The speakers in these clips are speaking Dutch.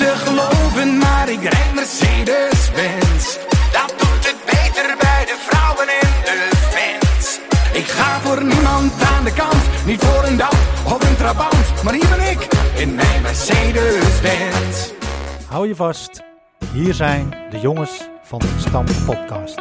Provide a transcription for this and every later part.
te geloven, maar ik rijd Mercedes-Benz. Dat doet het beter bij de vrouwen en de fans. Ik ga voor niemand aan de kant, niet voor een DAF of een Trabant, maar hier ben ik in mijn Mercedes-Benz. Hou je vast, hier zijn de jongens van de Gestampte Podcast.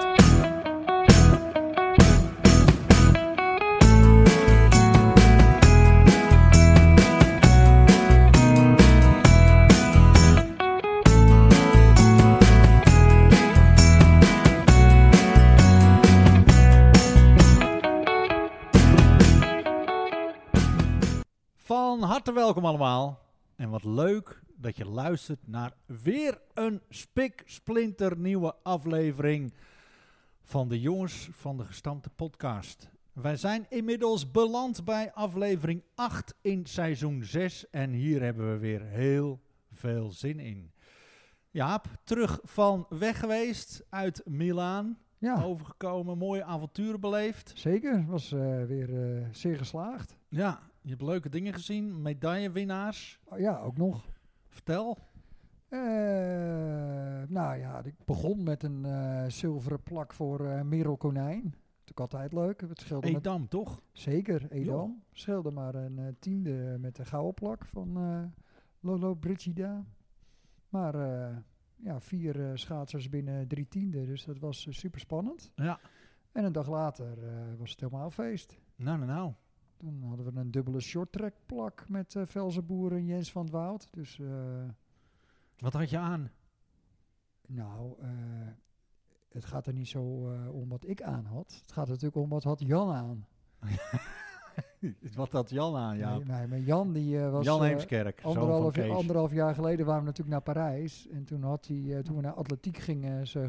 Van harte welkom allemaal en wat leuk dat je luistert naar weer een spiksplinternieuwe aflevering van de jongens van de Gestampte Podcast. Wij zijn inmiddels beland bij aflevering 8 in seizoen 6 en hier hebben we weer heel veel zin in. Jaap, terug van weg geweest uit Milaan, overgekomen, mooie avonturen beleefd. Zeker, was weer zeer geslaagd. Ja, je hebt leuke dingen gezien, medaillewinnaars. Oh, ja, ook nog. Vertel. Ik begon met een zilveren plak voor Merel Konijn. Natuurlijk altijd leuk. Het scheelde Edam, toch? Zeker, Edam. Scheelde maar een tiende met de gouden plak van Lolo Brigida. Maar 4 schaatsers binnen 3 tienden, dus dat was super spannend. Ja. En een dag later was het helemaal feest. Nou. Toen hadden we een dubbele shorttrack plak met Velzenboer en Jens van het Woud. Dus, wat had je aan? Het gaat er niet zo om wat ik aan had. Het gaat natuurlijk om wat had Jan aan. Wat had Jan aan, ja. Nee, maar Jan die was... Jan Heemskerk, anderhalf jaar geleden waren we natuurlijk naar Parijs. En toen had hij, toen we naar atletiek gingen, zijn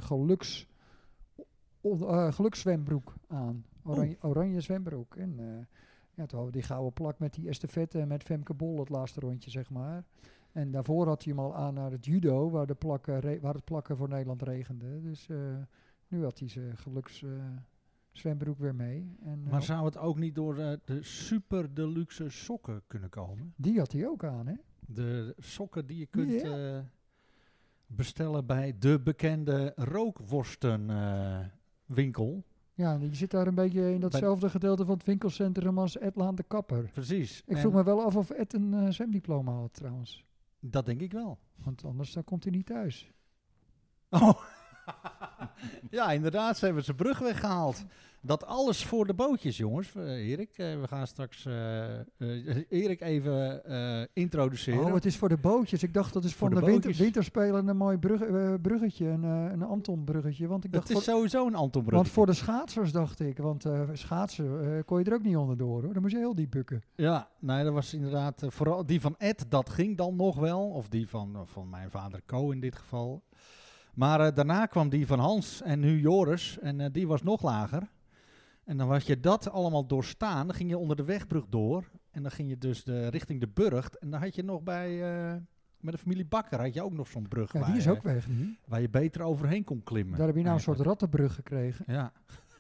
gelukszwembroek aan. Oranje zwembroek. En toen hadden we die gouden plak met die estafette en met Femke Bol het laatste rondje, zeg maar. En daarvoor had hij hem al aan naar het judo, waar het plakken voor Nederland regende. Dus nu had hij zijn zwembroek weer mee. En, maar zou het ook niet door de super deluxe sokken kunnen komen? Die had hij ook aan, hè? De sokken die je kunt bestellen bij de bekende rookworstenwinkel. Ja, je zit daar een beetje in datzelfde gedeelte van het winkelcentrum als Ed Laan de Kapper. Precies. Ik vroeg me wel af of Ed een zwemdiploma had trouwens. Dat denk ik wel. Want anders dan komt hij niet thuis. Oh, ja inderdaad, ze hebben zijn brug weggehaald. Dat alles voor de bootjes, jongens. Erik, we gaan straks Erik even introduceren. Oh, het is voor de bootjes. Ik dacht dat is van de winterspelen een mooi bruggetje, een Anton-bruggetje. Want ik dacht het is sowieso een Anton-bruggetje. Want voor de schaatsers dacht ik, want schaatsen kon je er ook niet onderdoor, hoor. Dan moest je heel diep bukken. Ja, nee, dat was inderdaad, vooral die van Ed, dat ging dan nog wel. Of die van mijn vader Co in dit geval. Maar daarna kwam die van Hans en nu Joris en die was nog lager. En dan was je dat allemaal doorstaan, dan ging je onder de wegbrug door. En dan ging je dus richting de Burgt. En dan had je nog met de familie Bakker had je ook nog zo'n brug. Ja, die is ook weg nu. Waar je beter overheen kon klimmen. Daar heb je nou een soort rattenbrug gekregen. Ja.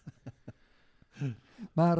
Maar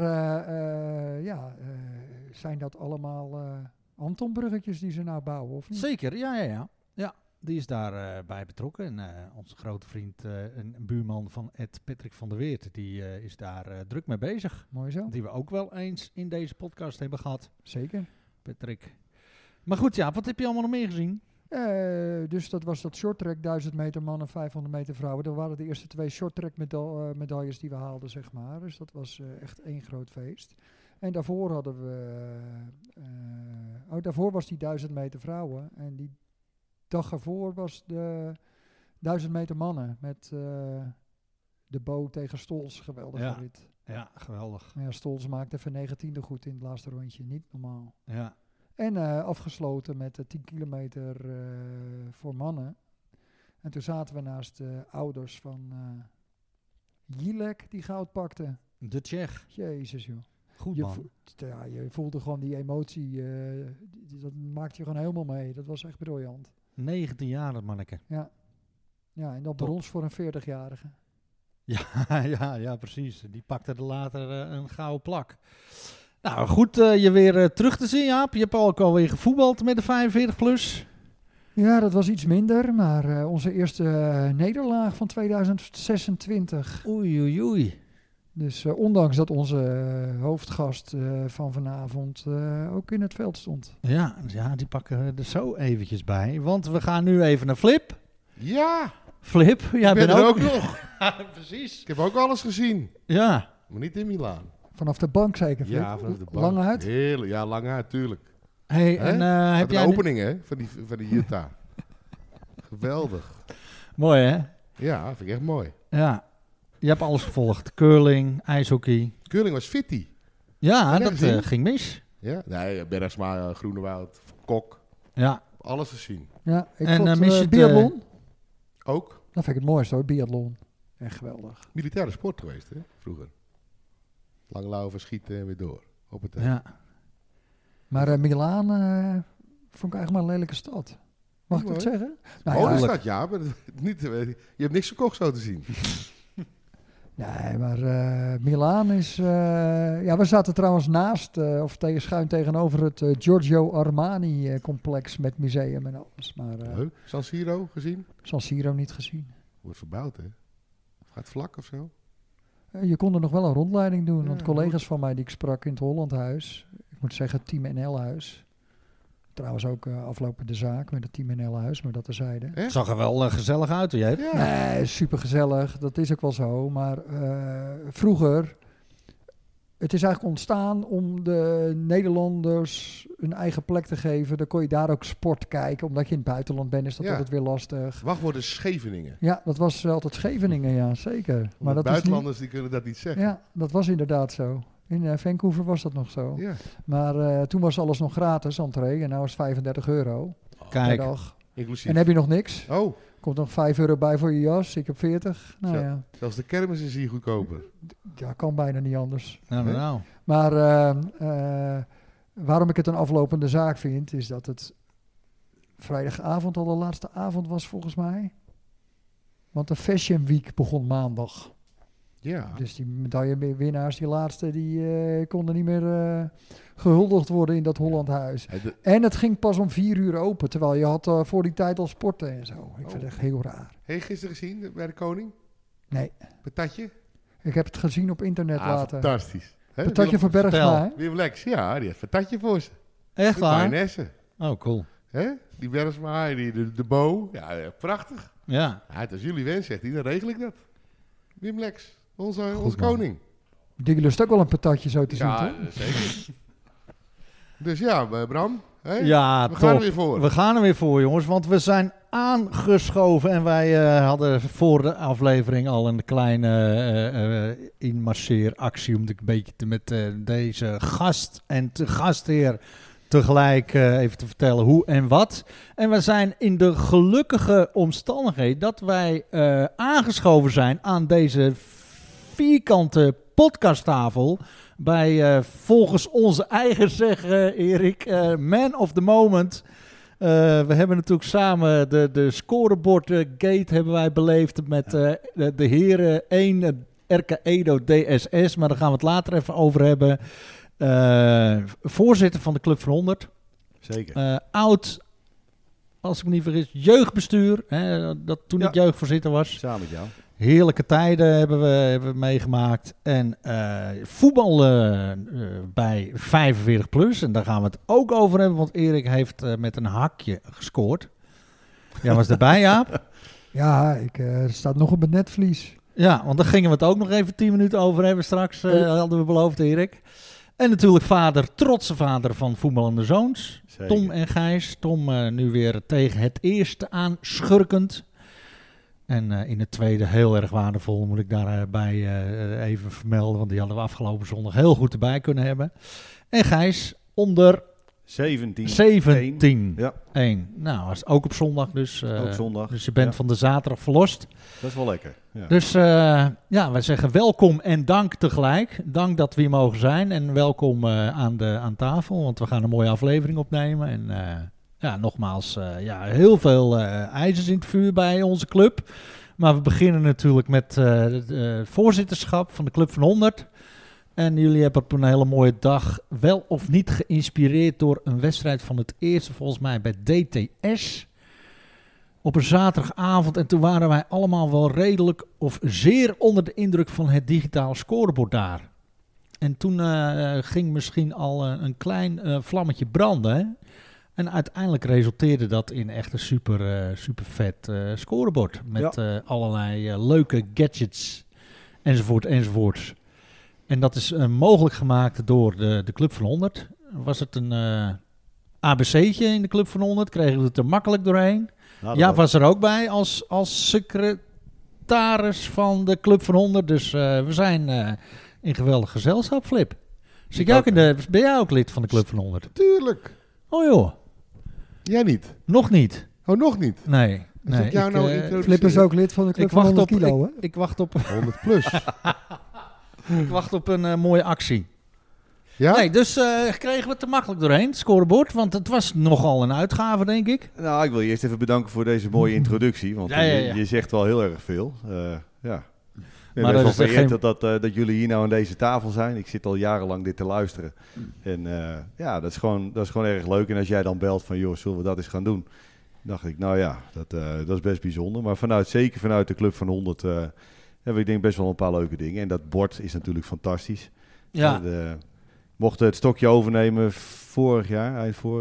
zijn dat allemaal Anton-bruggetjes die ze nou bouwen, of niet? Zeker, ja. Die is daarbij betrokken. En onze grote vriend en buurman van Ed, Patrick van der Weert, die is daar druk mee bezig. Mooi zo. Die we ook wel eens in deze podcast hebben gehad. Zeker. Patrick. Maar goed, ja, wat heb je allemaal nog meer gezien? Dus dat was dat shorttrack, 1000 meter mannen, 500 meter vrouwen. Dat waren de eerste 2 shorttrack medailles die we haalden, zeg maar. Dus dat was echt één groot feest. En daarvoor hadden we... daarvoor was die 1000 meter vrouwen. En die dag ervoor was de 1000 meter mannen met de Bo tegen Stols. Geweldige rit. Ja, geweldig. Ja, Stols maakte even 19e goed in het laatste rondje. Niet normaal. Ja. En afgesloten met de 10 kilometer voor mannen. En toen zaten we naast de ouders van Jilek die goud pakte. De Tsjech. Jezus joh. Goed man. Je voelde gewoon die emotie. Dat maakte je gewoon helemaal mee. Dat was echt briljant. 19 jaar dat manneke. Ja, en dat brons voor een 40-jarige. Ja, precies. Die pakte er later een gouden plak. Nou, goed je weer terug te zien, Jaap. Je hebt ook alweer gevoetbald met de 45 plus. Ja, dat was iets minder, maar onze eerste nederlaag van 2026. Oei. Dus ondanks dat onze hoofdgast van vanavond ook in het veld stond. Ja, die pakken we er zo eventjes bij. Want we gaan nu even naar Flip. Ja, Flip, jij ik ben bent er ook nog. Precies. Ik heb ook alles gezien. Ja. Maar niet in Milaan. Vanaf de bank zeker, Flip? Ja, vanaf de bank. Lang uit? Heerlijk. Ja, lang uit, tuurlijk. Hey, Hè? en heb De jij... opening, hè, van die Utah. Geweldig. Mooi, hè? Ja, vind ik echt mooi. Ja. Je hebt alles gevolgd. Curling, ijshockey. Curling was fitty. Ja, Heb je dat gezien? ging mis. Ja, nee, Bergsma, Groenewoud, Kok. Ja. Alles gezien. Ja, ik En, vond mis je het, biathlon. Ook Dat vind ik het mooiste hoor, biathlon. Echt geweldig. militaire sport geweest, hè, vroeger. Langlaufen, schieten en weer door. Op het Ja. Maar Milaan vond ik eigenlijk maar een lelijke stad. Mag ik dat Mooi. zeggen? Mooie ja, stad, ja, maar niet, je hebt niks gekocht zo te zien. nee, maar Milaan is... ja, we zaten trouwens naast, schuin tegenover het Giorgio Armani complex met museum en alles. Maar Leuk. San Siro gezien? San Siro niet gezien. Wordt verbouwd, hè? Gaat vlak of zo? Je kon er nog wel een rondleiding doen, Ja, want collega's van mij die ik sprak in het Hollandhuis, ik moet zeggen Team NL-huis, trouwens ook aflopen de zaak met het Team NL-huis, maar dat terzijde. Het zag er wel gezellig uit, jij. Ja. Nee, super gezellig, dat is ook wel zo, maar vroeger, het is eigenlijk ontstaan om de Nederlanders een eigen plek te geven, dan kon je daar ook sport kijken, omdat je in het buitenland bent is dat Ja. altijd weer lastig. Wachtwoord is Scheveningen. Ja, dat was altijd Scheveningen, ja, zeker. Maar Maar dat is niet, buitenlanders die kunnen dat niet zeggen. ja, dat was inderdaad zo. In Vancouver was dat nog zo. Ja. Maar toen was alles nog gratis, entree. En nu is het €35 per Kijk. dag. Inclusief. En heb je nog niks? Oh, Komt nog €5 bij voor je jas. Ik heb 40. Nou Zo. ja, zelfs de kermis is hier goedkoper. ja, kan bijna niet anders. Nou. Maar waarom ik het een aflopende zaak vind, is dat het vrijdagavond al de laatste avond was volgens mij. Want de Fashion Week begon maandag. Ja. Dus die medaillewinnaars, die laatste, die konden niet meer gehuldigd worden in dat Hollandhuis. Hey, En het ging pas om 4 en terwijl je had voor die tijd al sporten en zo. Ik vind het echt heel raar. Heb je gisteren gezien bij de koning? Nee, Patatje? ik heb het gezien op internet later. Fantastisch. Hè, Patatje voor Bergsma, hè? Wim Lex, ja, die heeft patatje voor ze. Echt Met waar? mayonaise. Oh, cool. Hè? Die Bergsma, de Bo. Ja, prachtig. Ja. Ja, als jullie wens, zegt hij, dan regel ik dat. Wim Lex, onze man. koning. Die lust ook wel een patatje zo te zien, Ja, toch? zeker. Dus ja, Bram. Hè? Ja, We gaan er top. weer voor. We gaan er weer voor, jongens, want we zijn aangeschoven en wij hadden voor de aflevering al een kleine inmasseeractie om een beetje met deze gast en gastheer tegelijk even te vertellen hoe en wat. En we zijn in de gelukkige omstandigheid dat wij aangeschoven zijn aan deze vierkante podcasttafel bij volgens onze eigen zeggen, Erik, man of the moment. We hebben natuurlijk samen de scorebord gate hebben wij beleefd met de heren 1 RK Edo DSS, maar daar gaan we het later even over hebben. Voorzitter van de Club van 100. Zeker. Oud, als ik me niet vergis, jeugdbestuur. Dat toen ik jeugdvoorzitter was. Samen met jou. Heerlijke tijden hebben we meegemaakt. En voetballen bij 45 plus. En daar gaan we het ook over hebben. Want Erik heeft met een hakje gescoord. Jij was erbij, Jaap? Ja, er staat nog op het netvlies. Ja, want daar gingen we het ook nog even 10 minuten over hebben straks. Hadden we beloofd, Erik. En natuurlijk trotse vader van voetballende zoons. Zeker. Tom en Gijs. Tom nu weer tegen het eerste aan schurkend. En in het tweede heel erg waardevol, moet ik daarbij even vermelden. Want die hadden we afgelopen zondag heel goed erbij kunnen hebben. En Gijs onder 17. Ja, 1. Nou, was ook op zondag dus. ook zondag. Dus je bent Ja. van de zaterdag verlost. Dat is wel lekker. Ja. Dus ja, wij zeggen welkom en dank tegelijk. Dank dat we hier mogen zijn. En welkom aan tafel, want we gaan een mooie aflevering opnemen. En ja, nogmaals, heel veel ijzers in het vuur bij onze club. Maar we beginnen natuurlijk met het voorzitterschap van de Club van 100. En jullie hebben op een hele mooie dag wel of niet geïnspireerd door een wedstrijd van het eerste, volgens mij bij DTS. op een zaterdagavond. En toen waren wij allemaal wel redelijk of zeer onder de indruk van het digitale scorebord daar. En toen ging misschien al een klein vlammetje branden. Hè? En uiteindelijk resulteerde dat in echt een super vet scorebord. Met allerlei leuke gadgets enzovoorts. En dat is mogelijk gemaakt door de Club van 100. Was het een ABC'tje in de Club van 100? Kregen we het er makkelijk doorheen? Ja, was er ook bij als secretaris van de Club van 100. Dus we zijn in geweldig gezelschap, Flip. Ben jij ook lid van de Club van 100? Tuurlijk. Oh joh. Jij niet? Nog niet. Oh, nog niet? Nee. Als ik jou nou introduceer. Flip is ook lid van de Club van 100 kilo, hè? Ik wacht op 100 plus. ik wacht op een mooie actie. Ja? Nee, dus kregen we het er makkelijk doorheen, het scorebord. Want het was nogal een uitgave, denk ik. Nou, ik wil je eerst even bedanken voor deze mooie introductie. Want je zegt wel heel erg veel. Ja. Ik ben best wel vereerd dat jullie hier nou aan deze tafel zijn. Ik zit al jarenlang dit te luisteren. En dat is gewoon erg leuk. En als jij dan belt van, joh, zullen we dat eens gaan doen? Dacht ik, nou ja, dat is best bijzonder. Maar zeker vanuit de Club van 100 hebben we, ik denk, best wel een paar leuke dingen. En dat bord is natuurlijk fantastisch. Ja. Mochten het stokje overnemen vorig jaar,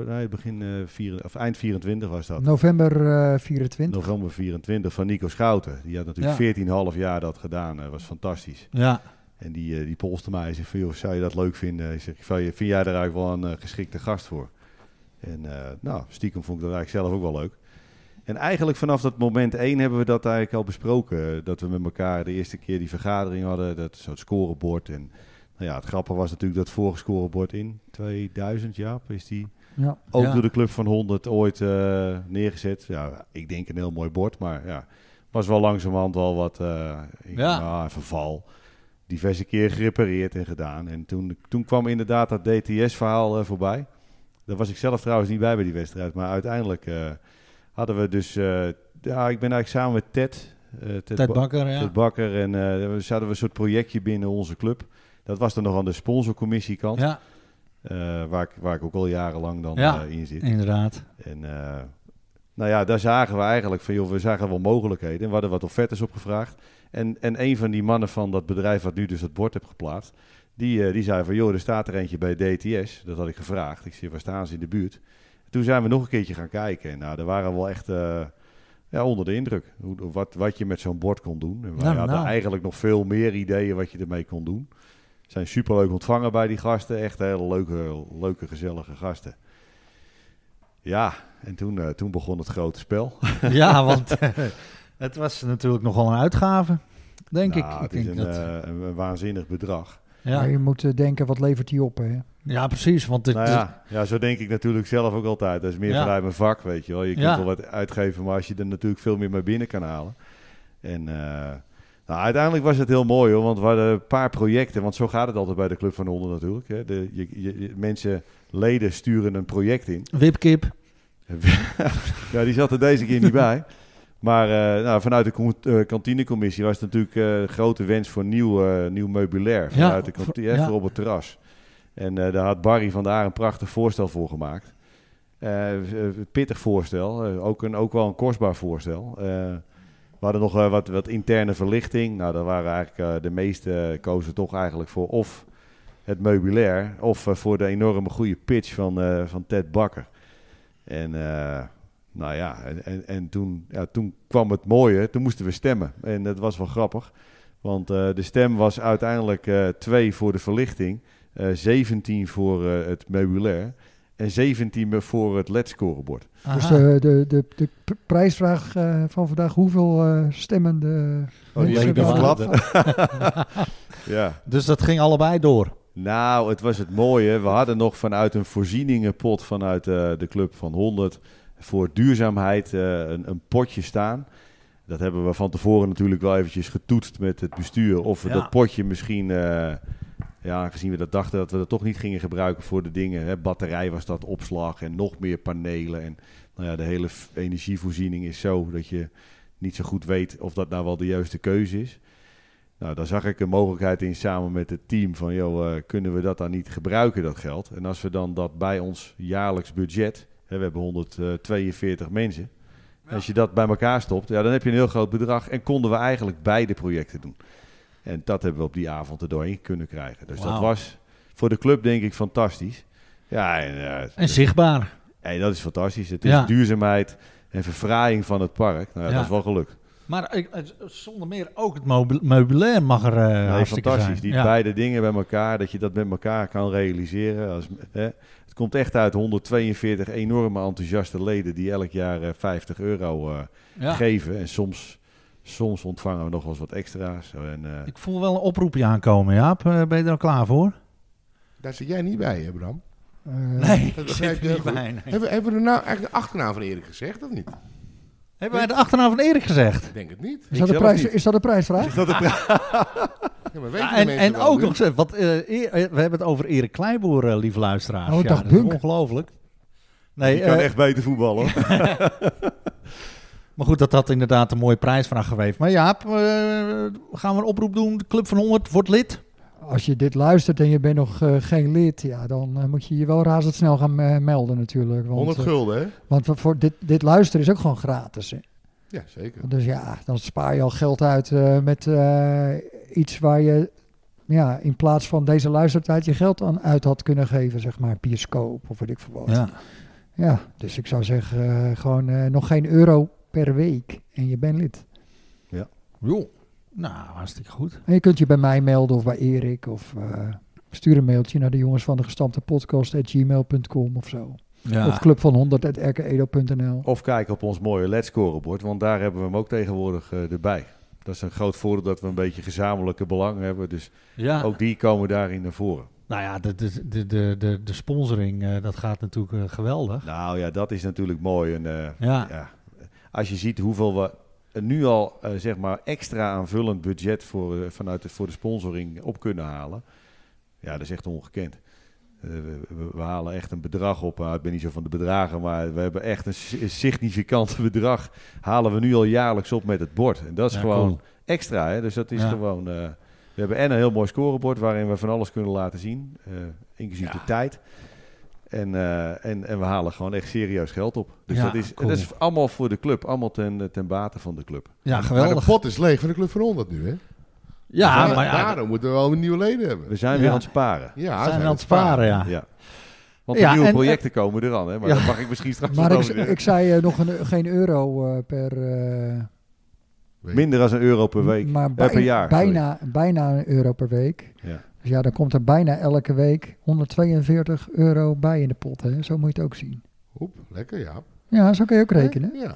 eind 24 was dat. November 24. November 24 van Nico Schouten. Die had natuurlijk 14,5 jaar dat gedaan. Dat was fantastisch. Ja. En die polste mij en zei van, joh, zou je dat leuk vinden? Ik zeg, vind jij daar eigenlijk wel een geschikte gast voor? En stiekem vond ik dat eigenlijk zelf ook wel leuk. En eigenlijk vanaf dat moment 1 hebben we dat eigenlijk al besproken. Dat we met elkaar de eerste keer die vergadering hadden. Dat soort scorebord. En nou ja, het grappige was natuurlijk dat vorige scorebord in 2000, Jaap, is die ook door de Club van 100 ooit neergezet. Ja, ik denk een heel mooi bord, maar ja, was wel langzamerhand wel wat verval. Diverse keer gerepareerd en gedaan. En toen kwam inderdaad dat DTS-verhaal voorbij. Daar was ik zelf trouwens niet bij die wedstrijd, maar uiteindelijk hadden we dus... ik ben eigenlijk samen met Ted Bakker, ja. Ted Bakker en hadden we een soort projectje binnen onze club. Dat was dan nog aan de sponsorcommissiekant. Ja. Waar ik ook al jarenlang dan in zit. Inderdaad. En daar zagen we eigenlijk van, joh, we zagen wel mogelijkheden. En we hadden wat offertes opgevraagd. En een van die mannen van dat bedrijf wat nu dus het bord heeft geplaatst, die zei van, joh, er staat er eentje bij DTS. Dat had ik gevraagd. Ik zei, waar staan ze in de buurt? Toen zijn we nog een keertje gaan kijken. En daar waren we wel echt onder de indruk. Wat je met zo'n bord kon doen. En we hadden eigenlijk nog veel meer ideeën wat je ermee kon doen. Zijn superleuk ontvangen bij die gasten. Echt hele leuke gezellige gasten. Ja, en toen begon het grote spel. Ja, want het was natuurlijk nogal een uitgave, denk ik. Het is een waanzinnig bedrag. Ja. Maar je moet denken, wat levert die op, hè? Ja, precies. Want zo denk ik natuurlijk zelf ook altijd. Dat is meer vanuit mijn vak, weet je wel. Je kunt wel wat uitgeven, maar als je er natuurlijk veel meer mee binnen kan halen. En uiteindelijk was het heel mooi, hoor. Want we hadden een paar projecten. Want zo gaat het altijd bij de Club van 100 natuurlijk. Hè. Leden sturen een project in. Wipkip. Ja, die zat er deze keer niet bij. Maar vanuit de kantinecommissie was het natuurlijk een grote wens voor nieuw meubilair. Vanuit de kantine, voor op het terras. En daar had Barry van daar een prachtig voorstel voor gemaakt. Pittig voorstel, ook wel een kostbaar voorstel. We hadden nog wat interne verlichting. Nou, daar waren eigenlijk de meeste kozen toch eigenlijk voor of het meubilair of voor de enorme goede pitch van Ted Bakker. En toen kwam het mooie. Toen moesten we stemmen. En dat was wel grappig. Want de stem was uiteindelijk 2 voor de verlichting, 17 voor het meubilair en 17 voor het LED-scorebord. Dus de prijsvraag van vandaag, hoeveel stemmen die heb ik verklapt. Ja. Dus dat ging allebei door? Nou, het was het mooie. We hadden nog vanuit een voorzieningenpot vanuit de Club van 100 voor duurzaamheid een potje staan. Dat hebben we van tevoren natuurlijk wel eventjes getoetst met het bestuur. Of we dat potje misschien, aangezien we dat dachten dat we dat toch niet gingen gebruiken voor de dingen. Hè, batterij was dat, opslag en nog meer panelen. En de hele energievoorziening is zo dat je niet zo goed weet of dat nou wel de juiste keuze is. Nou, daar zag ik een mogelijkheid in samen met het team van, kunnen we dat dan niet gebruiken, dat geld? En als we dan dat bij ons jaarlijks budget, we hebben 142 mensen. Als je dat bij elkaar stopt, dan heb je een heel groot bedrag. En konden we eigenlijk beide projecten doen. En dat hebben we op die avond er doorheen kunnen krijgen. Dus dat was voor de club denk ik fantastisch. Ja, en zichtbaar. En dat is fantastisch. Het is duurzaamheid en verfraaiing van het park. Nou, dat is wel gelukt. Maar zonder meer ook het meubilair mag er hartstikke fantastisch. zijn. Die beide dingen bij elkaar, dat je dat met elkaar kan realiseren. Het komt echt uit 142 enorme enthousiaste leden die elk jaar €50 geven. En soms ontvangen we nog wel eens wat extra's. Ik voel wel een oproepje aankomen, Jaap. Ben je er al klaar voor? Daar zit jij niet bij, hè, Bram? Nee, ik zit er niet bij. Nee. Hebben we er nou eigenlijk de achternaam van Erik gezegd, of niet? Hebben wij de achternaam van Erik gezegd? Ik denk het niet. Is dat de prijsvraag? En ook nog eens, we hebben het over Erik Kleiboer, lieve luisteraars. Oh, dat is ongelooflijk. Nee, je kan echt beter voetballen. Maar goed, dat had inderdaad een mooie prijsvraag geweest. Maar Jaap, gaan we een oproep doen? De Club van 100 wordt lid. Als je dit luistert en je bent nog geen lid, dan moet je je wel razendsnel gaan melden natuurlijk. Want, 100 gulden, hè? Want voor dit luisteren is ook gewoon gratis. Hè? Ja, zeker. Dus ja, dan spaar je al geld uit met iets waar je in plaats van deze luistertijd je geld aan uit had kunnen geven. Zeg maar bioscoop of weet ik veel wat. Ja, dus ik zou zeggen gewoon nog geen euro per week en je bent lid. Ja. Joh. Nou, hartstikke goed. En je kunt je bij mij melden of bij Erik of stuur een mailtje naar de jongens van de gestampte podcast@gmail.com of zo. Ja. Of clubvan100@rkedo.nl. Of kijk op ons mooie LED-scorebord, want daar hebben we hem ook tegenwoordig erbij. Dat is een groot voordeel dat we een beetje gezamenlijke belang hebben. Dus ook die komen daarin naar voren. Nou ja, de sponsoring, dat gaat natuurlijk geweldig. Nou ja, dat is natuurlijk mooi. En, als je ziet hoeveel we nu al zeg maar extra aanvullend budget voor de sponsoring op kunnen halen. Ja, dat is echt ongekend. We halen echt een bedrag op. Ik ben niet zo van de bedragen, maar we hebben echt een significant bedrag. Halen we nu al jaarlijks op met het bord. En dat is gewoon extra. Hè? Dus dat is gewoon... we hebben en een heel mooi scorebord waarin we van alles kunnen laten zien. Inclusief de tijd. En we halen gewoon echt serieus geld op. Dus dat is allemaal voor de club. Allemaal ten bate van de club. Ja, geweldig. Maar de pot is leeg van de Club van 100 nu, hè? Ja, maar daarom moeten we wel nieuwe leden hebben. We zijn weer aan het sparen. Ja, we zijn aan het sparen, ja. Want de nieuwe projecten komen eraan, hè? Maar dat mag ik misschien straks maar ik zei nog geen euro per... Minder dan €1 per week. Maar per jaar. Bijna €1 per week. Ja. Dus ja, dan komt er bijna elke week €142 bij in de pot. Hè? Zo moet je het ook zien. Oep, lekker, ja. Ja, zo kun je ook rekenen. Ja.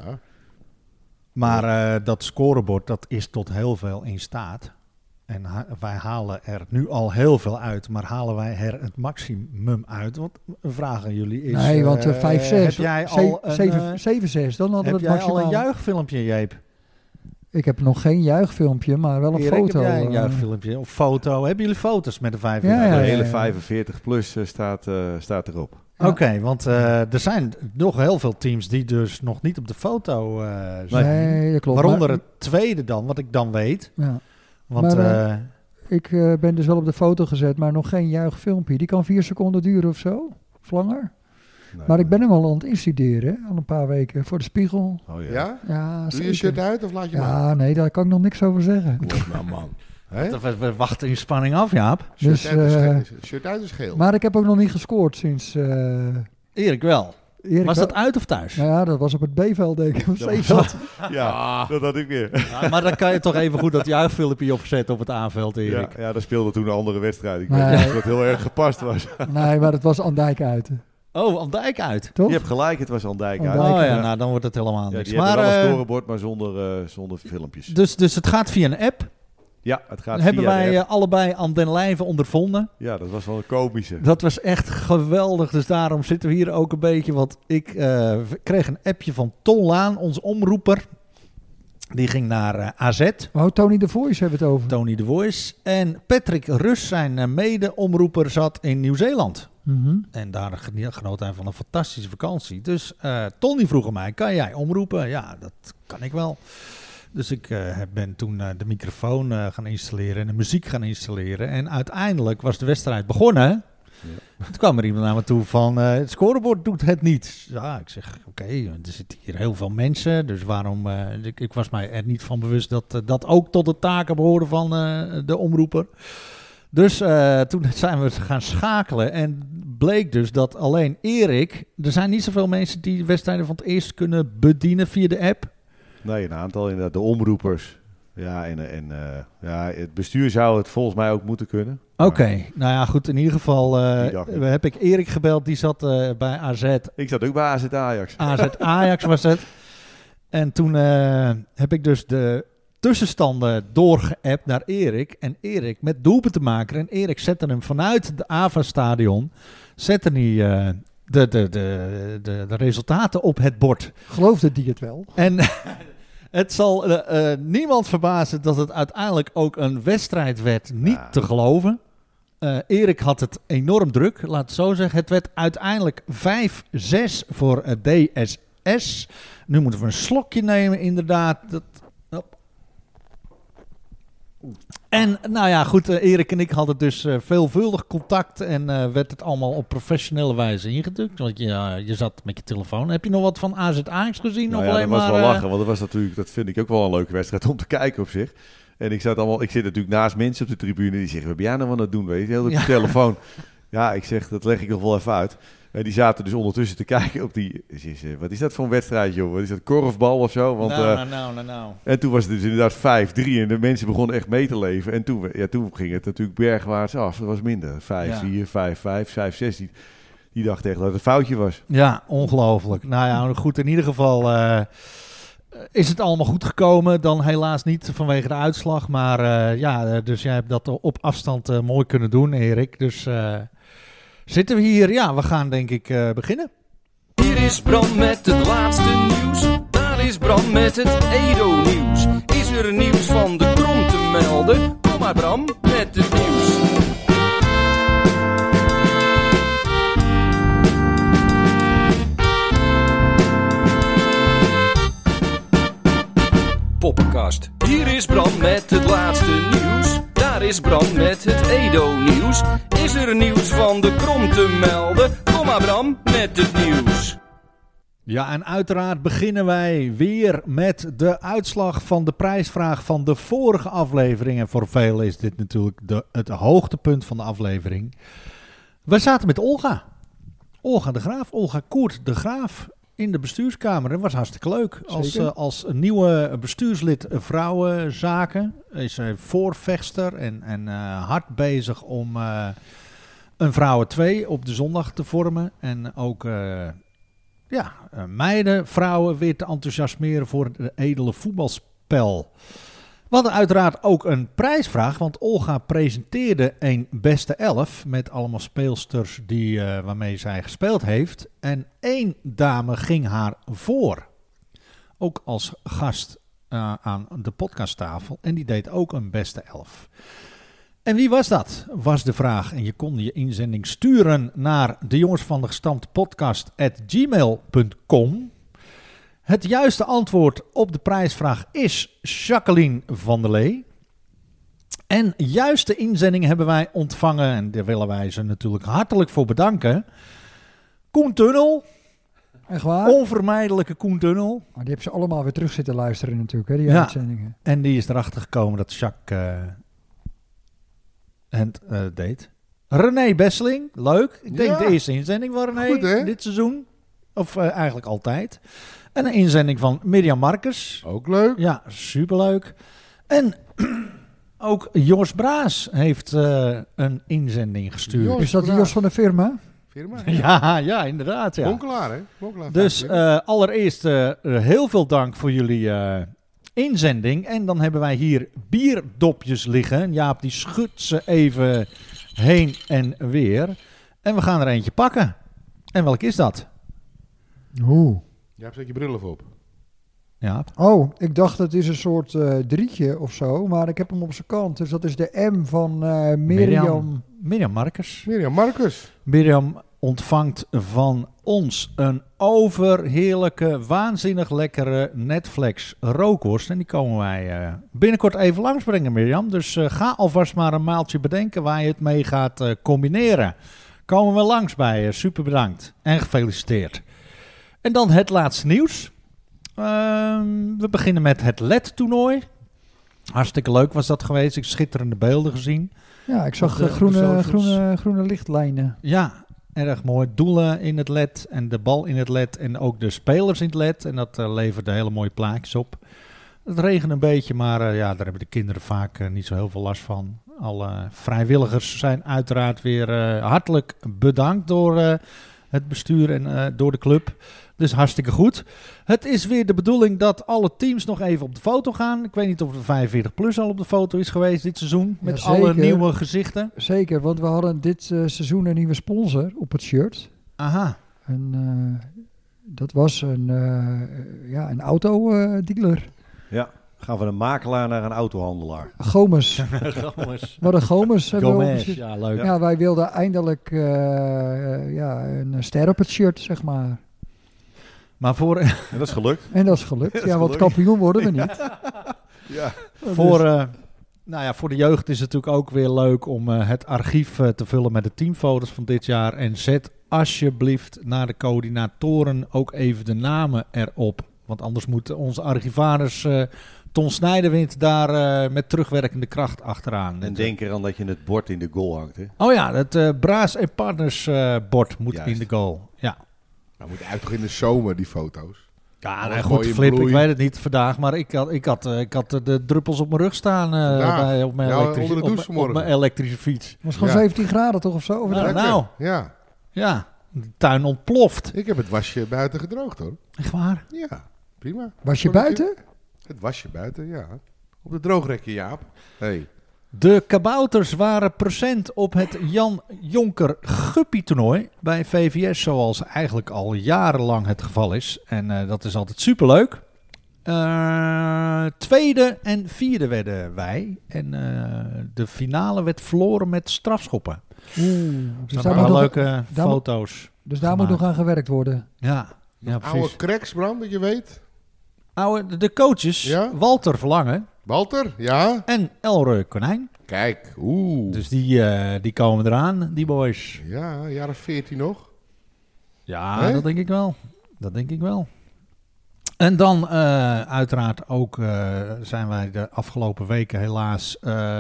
Maar dat scorebord, dat is tot heel veel in staat. En wij halen er nu al heel veel uit. Maar halen wij er het maximum uit? Want we vragen jullie is... Nee, want 5-6. Heb jij al 7-6, dan hadden we het maximaal. Heb jij al een juichfilmpje, Jeep? Ik heb nog geen juichfilmpje, maar wel een foto. Heb jij een juichfilmpje of foto? Hebben jullie foto's met de 45? Ja, de hele 45 plus staat erop. Ja. Oké, want er zijn nog heel veel teams die dus nog niet op de foto zijn. Nee, dat klopt. Waaronder het tweede dan, wat ik dan weet. Ja. Want, maar, ik ben dus wel op de foto gezet, maar nog geen juichfilmpje. Die kan 4 seconden duren of zo, of langer. Nee, maar ik ben hem al aan het instuderen, al een paar weken, voor de spiegel. Oh ja? Ja, doe je je shirt uit of laat je maar? Nee, daar kan ik nog niks over zeggen. Nou man. We wachten in spanning af, Jaap. Dus, shirt uit is geel. Maar ik heb ook nog niet gescoord sinds... Erik wel. Was dat uit of thuis? Nou ja, dat was op het B-veld, denk ik. C-veld. Ja, dat had ik weer. Ja, maar dan kan je toch even goed dat juichfilmpje opzetten op het A-veld, Erik. Ja, daar speelde toen een andere wedstrijd. Ik weet niet of dat heel erg gepast was. Nee, maar het was Andijk uit. Oh, Andijk uit. Toch? Je hebt gelijk, het was Andijk uit. Oh ja, nou dan wordt het helemaal niks. Die hebben wel een scorebord, maar zonder filmpjes. Dus het gaat via een app? Ja, het gaat hebben via wij allebei aan den lijve ondervonden. Ja, dat was wel een komische. Dat was echt geweldig. Dus daarom zitten we hier ook een beetje. Want ik kreeg een appje van Ton Laan, onze omroeper. Die ging naar AZ. Oh, Tony The Voice hebben we het over. Tony The Voice. En Patrick Rus, zijn mede-omroeper, zat in Nieuw-Zeeland. Mm-hmm. En daar genoot hij van een fantastische vakantie. Dus Tony vroeg aan mij, kan jij omroepen? Ja, dat kan ik wel. Dus ik ben toen de microfoon gaan installeren en de muziek gaan installeren. En uiteindelijk was de wedstrijd begonnen. Toen kwam er iemand naar me toe van, het scorebord doet het niet. Ja, ik zeg, oké, er zitten hier heel veel mensen, dus waarom... ik was mij er niet van bewust dat dat ook tot de taken behoorde van de omroeper. Dus toen zijn we gaan schakelen en bleek dus dat alleen Erik... Er zijn niet zoveel mensen die wedstrijden van het eerst kunnen bedienen via de app. Nee, een aantal inderdaad. De omroepers. Ja, en het bestuur zou het volgens mij ook moeten kunnen. Oké, nou ja, goed. In ieder geval dag niet. heb ik Erik gebeld. Die zat bij AZ. Ik zat ook bij AZ Ajax. AZ Ajax was het. En toen heb ik dus de tussenstanden doorgeappt naar Erik. En Erik met doelpunten te maken. En Erik zette hem vanuit de AVA-stadion. Zette hij de resultaten op het bord. Geloofde die het wel? En het zal niemand verbazen dat het uiteindelijk ook een wedstrijd werd. Niet te geloven. Erik had het enorm druk, laat het zo zeggen. Het werd uiteindelijk 5-6 voor DSS. Nu moeten we een slokje nemen, inderdaad. En nou ja, goed, Erik en ik hadden dus veelvuldig contact en werd het allemaal op professionele wijze ingedrukt. Want je zat met je telefoon. Heb je nog wat van AZ Ajax gezien? Nou of ja, alleen dat was maar, wel lachen, want dat was natuurlijk, dat vind ik ook wel een leuke wedstrijd om te kijken op zich. En ik zit natuurlijk naast mensen op de tribune die zeggen, wat ben jij nou aan het doen, weet je, heel op je telefoon. Ja, ik zeg, dat leg ik nog wel even uit. En die zaten dus ondertussen te kijken op die... Wat is dat voor een wedstrijd, joh? Wat is dat, korfbal of zo? Want, nou. En toen was het dus inderdaad 5-3 en de mensen begonnen echt mee te leven. En toen ging het natuurlijk bergwaarts af. Dat was minder. 5-4, 5-5, 5-6. Die dacht echt dat het een foutje was. Ja, ongelooflijk. Nou ja, goed, in ieder geval is het allemaal goed gekomen. Dan helaas niet vanwege de uitslag. Maar dus jij hebt dat op afstand mooi kunnen doen, Erik. Dus... zitten we hier? Ja, we gaan denk ik beginnen. Hier is Bram met het laatste nieuws. Daar is Bram met het Edo-nieuws. Is er nieuws van de Krom te melden? Kom maar Bram met het nieuws. Poppenkast. Hier is Bram met het laatste nieuws. Daar is Bram met het Edo-nieuws. Is er nieuws van de Krom te melden? Kom maar Bram met het nieuws. Ja, en uiteraard beginnen wij weer met de uitslag van de prijsvraag van de vorige aflevering. En voor velen is dit natuurlijk het hoogtepunt van de aflevering. We zaten met Olga. Olga de Graaf, Olga Koert de Graaf in de bestuurskamer. Dat was hartstikke leuk. Als nieuwe bestuurslid vrouwenzaken is zij voorvechter en hard bezig om een vrouwen 2 op de zondag te vormen. En ook meiden, vrouwen weer te enthousiasmeren voor het edele voetbalspel. We hadden uiteraard ook een prijsvraag, want Olga presenteerde een beste 11 met allemaal speelsters waarmee zij gespeeld heeft. En 1 dame ging haar voor, ook als gast aan de podcasttafel. En die deed ook een beste 11. En wie was dat, was de vraag. En je kon je inzending sturen naar de jongens van de gestampte podcast@gmail.com. Het juiste antwoord op de prijsvraag is Jacqueline van der Lee. En juiste inzending hebben wij ontvangen. En daar willen wij ze natuurlijk hartelijk voor bedanken. Koen Tunnel. Echt waar? Onvermijdelijke Koen Tunnel. Oh, die hebben ze allemaal weer terug zitten luisteren natuurlijk, hè, die uitzendingen. En die is erachter gekomen dat Jacques het deed. René Besseling, leuk. Ik denk de eerste inzending van René. Goed, hè? Dit seizoen. Of eigenlijk altijd. En een inzending van Mirjam Marcus. Ook leuk. Ja, superleuk. En ook Jos Braas heeft een inzending gestuurd. Jos. Is dat de Jos van de firma? Firma? Ja, inderdaad. Ja. Bonkelaar, hè? Bonkelaar. Dus allereerst heel veel dank voor jullie inzending. En dan hebben wij hier bierdopjes liggen. Jaap die schudt ze even heen en weer. En we gaan er eentje pakken. En welk is dat? Jaap, zet je bril even op. Ja. Oh, ik dacht het is een soort drietje of zo, maar ik heb hem op zijn kant. Dus dat is de M van Mirjam. Mirjam Marcus. Mirjam Marcus. Mirjam ontvangt van ons een overheerlijke, waanzinnig lekkere Netflix rookworst. En die komen wij binnenkort even langsbrengen, Mirjam. Dus ga alvast maar een maaltje bedenken waar je het mee gaat combineren. Komen we langs bij je. Super bedankt. En gefeliciteerd. En dan het laatste nieuws. We beginnen met het LED-toernooi. Hartstikke leuk was dat geweest. Ik heb schitterende beelden gezien. Ja, ik zag Op de groene lichtlijnen. Ja, erg mooi. Doelen in het LED en de bal in het LED en ook de spelers in het LED. En dat leverde hele mooie plaatjes op. Het regent een beetje, maar daar hebben de kinderen vaak niet zo heel veel last van. Alle vrijwilligers zijn uiteraard weer hartelijk bedankt door het bestuur en door de club. Dus hartstikke goed. Het is weer de bedoeling dat alle teams nog even op de foto gaan. Ik weet niet of de 45 plus al op de foto is geweest dit seizoen. Met Ja, alle zeker. nieuwe gezichten. Zeker, want we hadden dit seizoen een nieuwe sponsor op het shirt. Aha. En dat was een autodealer. Ja, gaan van een makelaar naar een autohandelaar. Gomez. Wat een Gomez hebben we op het Gomez, shirt. ja leuk. Ja, wij wilden eindelijk een ster op het shirt, zeg maar. Maar voor, En dat is gelukt. En dat is gelukt. Dat is Ja, want gelukt. kampioen worden we niet. Ja. voor de jeugd is het natuurlijk ook weer leuk om het archief te vullen met de teamfoto's van dit jaar. En zet alsjeblieft naar de coördinatoren ook even de namen erop. Want anders moet onze archivaris Ton Snijderwind daar met terugwerkende kracht achteraan. En denk eraan dat je het bord in de goal hangt. Hè? Oh ja, het Braas en Partners bord moet Juist. in de goal. Ja. Nou, moet uit toch in de zomer, die foto's. Ja, Wat nou mooi goed, in Flip, ik bloei. weet het niet vandaag, maar ik had de druppels op mijn rug staan Vandaag? op mijn Ja, onder de douche op vanmorgen. mijn elektrische fiets. Het was gewoon Ja. 17 graden toch of zo? Of Nou, dat? nou. Ja, Ja, de tuin ontploft. ik heb het wasje buiten gedroogd hoor. Echt waar? Ja, prima. Was je buiten? Het wasje buiten, ja. Op de droogrekje, Jaap. Hey. De kabouters waren present op het Jan Jonker Guppy toernooi bij VVS, zoals eigenlijk al jarenlang het geval is. En dat is altijd superleuk. Tweede en vierde werden wij. En de finale werd verloren met strafschoppen. Oeh. Dus Dus daar daar, moet nog, leuke daar moet- foto's. dus daar moet nog gemaakt. aan gewerkt worden. Ja, ja Oude precies. cracks, Bram, dat je weet. De coaches, Ja? Walter Verlangen Walter, ja. en Elroy Konijn. Kijk, oeh. Dus die komen eraan, die boys. Ja, jaren 14 nog. Ja, Hè? dat denk ik wel. Dat denk ik wel. En dan uiteraard ook zijn wij de afgelopen weken helaas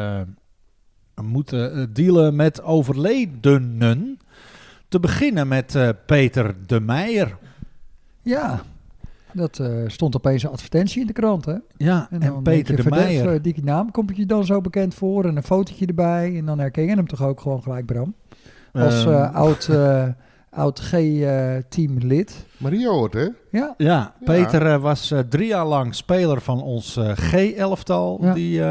moeten dealen met overledenen. Te beginnen met Peter de Meijer. Ja, dat stond opeens een advertentie in de krant, hè? Ja, En en dan Peter de Meijer. die naam komt je dan zo bekend voor en een fotootje erbij. En dan herken je hem toch ook gewoon gelijk, Bram. Als oud G-teamlid. Mario hoort, hè? Ja, Ja, Peter was 3 jaar lang speler van ons G-elftal. Ja. Die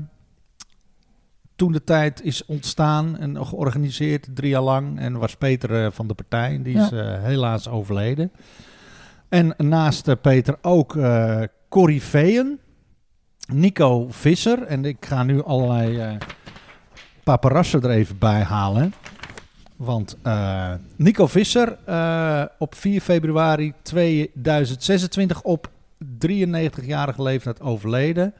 toen de tijd is ontstaan en georganiseerd 3 jaar lang. En was Peter van de partij. Die is helaas overleden. En naast Peter ook Corriveeën. Nico Visser. En ik ga nu allerlei paparassen er even bij halen. Want Nico Visser op 4 februari 2026 op 93-jarige leeftijd overleden.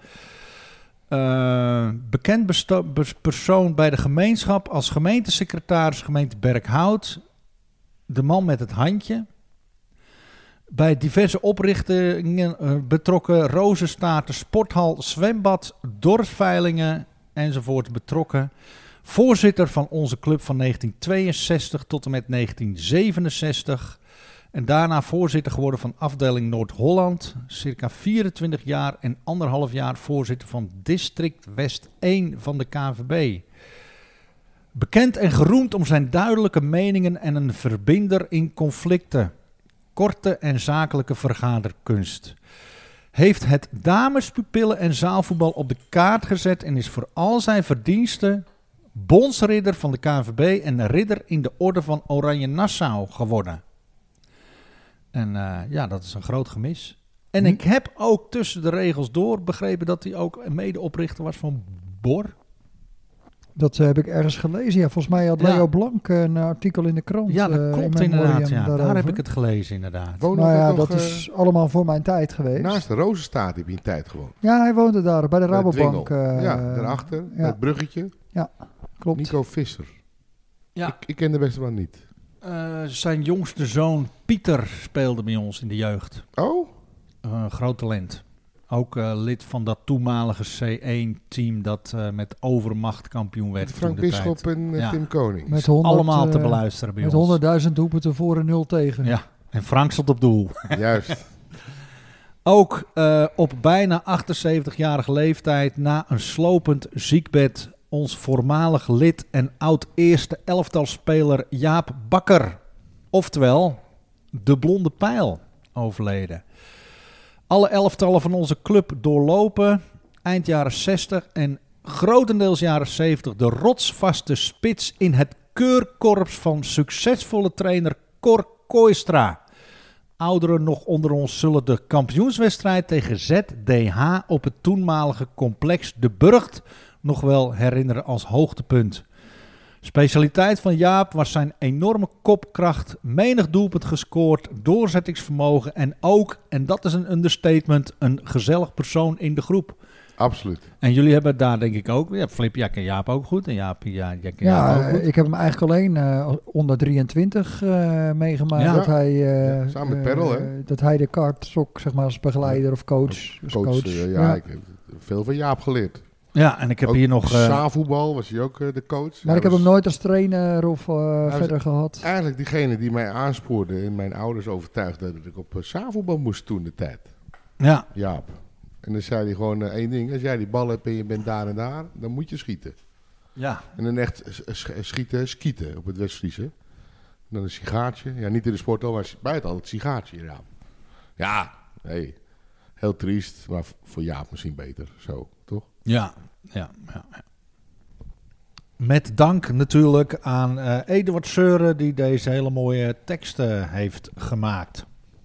Bekend persoon bij de gemeenschap als gemeentesecretaris gemeente Berkhout. De man met het handje. Bij diverse oprichtingen betrokken. Rozenstaarten, sporthal, zwembad, dorpsveilingen enzovoort betrokken. Voorzitter van onze club van 1962 tot en met 1967. En daarna voorzitter geworden van afdeling Noord-Holland. Circa 24 jaar en 1,5 jaar voorzitter van district West 1 van de KNVB. Bekend en geroemd om zijn duidelijke meningen en een verbinder in conflicten. Korte en zakelijke vergaderkunst. Heeft het damespupillen en zaalvoetbal op de kaart gezet en is voor al zijn verdiensten bondsridder van de KNVB en ridder in de orde van Oranje Nassau geworden. En dat is een groot gemis. En ik heb ook tussen de regels door begrepen dat hij ook medeoprichter was van BOR. dat heb ik ergens gelezen. Ja, volgens mij had Ja. Leo Blank een artikel in de krant. Ja, dat in klopt memoriam inderdaad. Ja. Daar daarover. heb ik het gelezen inderdaad. Woonde Nou ook ja, nog, dat is allemaal voor mijn tijd geweest. naast de Rozenstaat heb je een tijd gewoond. Ja, hij woonde daar bij de Bij Rabobank. Dwingel. Ja, daarachter. ja. Het bruggetje. Klopt. Nico Visser. Ja. Ik ken de beste man niet. Zijn jongste zoon Pieter speelde bij ons in de jeugd. Oh? Groot talent. Ook lid van dat toenmalige C1-team dat met overmacht kampioen werd. Frank toen de Bisschop tijd. en Ja. Tim Koning. Met 100, Allemaal te beluisteren bij met ons. 100.000 doelpunten voor en 0 tegen. Ja, en Frank stond op doel. Juist. Ook op bijna 78-jarige leeftijd na een slopend ziekbed ons voormalig lid en oud-eerste elftalspeler Jaap Bakker. Oftewel, de blonde pijl, overleden. Alle elftallen van onze club doorlopen, eind jaren 60 en grotendeels jaren 70, de rotsvaste spits in het keurkorps van succesvolle trainer Cor Kooistra. Ouderen nog onder ons zullen de kampioenswedstrijd tegen ZDH op het toenmalige complex De Burgt nog wel herinneren als hoogtepunt. Specialiteit van Jaap was zijn enorme kopkracht, menig doelpunt gescoord, doorzettingsvermogen en ook, en dat is een understatement, een gezellig persoon in de groep. Absoluut. En jullie hebben daar denk ik ook, ja, Flip, jij kent Jaap ook goed en Jaap, jij kent Jaap ook goed. Ik heb hem eigenlijk alleen onder 23 meegemaakt. Ja. Dat hij, samen met Perl, hè? Dat hij de kaart trok, zeg maar, als begeleider of coach. Als Coach, Ja. ik heb veel van Jaap geleerd. Ja, en ik heb Ook hier nog... zaalvoetbal was hij ook de coach. Maar ik heb hem nooit als trainer of was verder gehad. Eigenlijk diegene die mij aanspoorde en mijn ouders overtuigde dat ik op zaalvoetbal moest toen de tijd. Ja, Jaap. En dan zei hij gewoon één ding. Als jij die bal hebt en je bent daar en daar, dan moet je schieten. ja. En dan echt skieten op het West-Friese. Dan een sigaartje. Ja, niet in de sporthal, maar buiten al het sigaartje. Ja, ja, hey, heel triest, maar voor Jaap misschien beter. Zo, toch? Ja. Met dank natuurlijk aan Eduard Seuren die deze hele mooie teksten heeft gemaakt.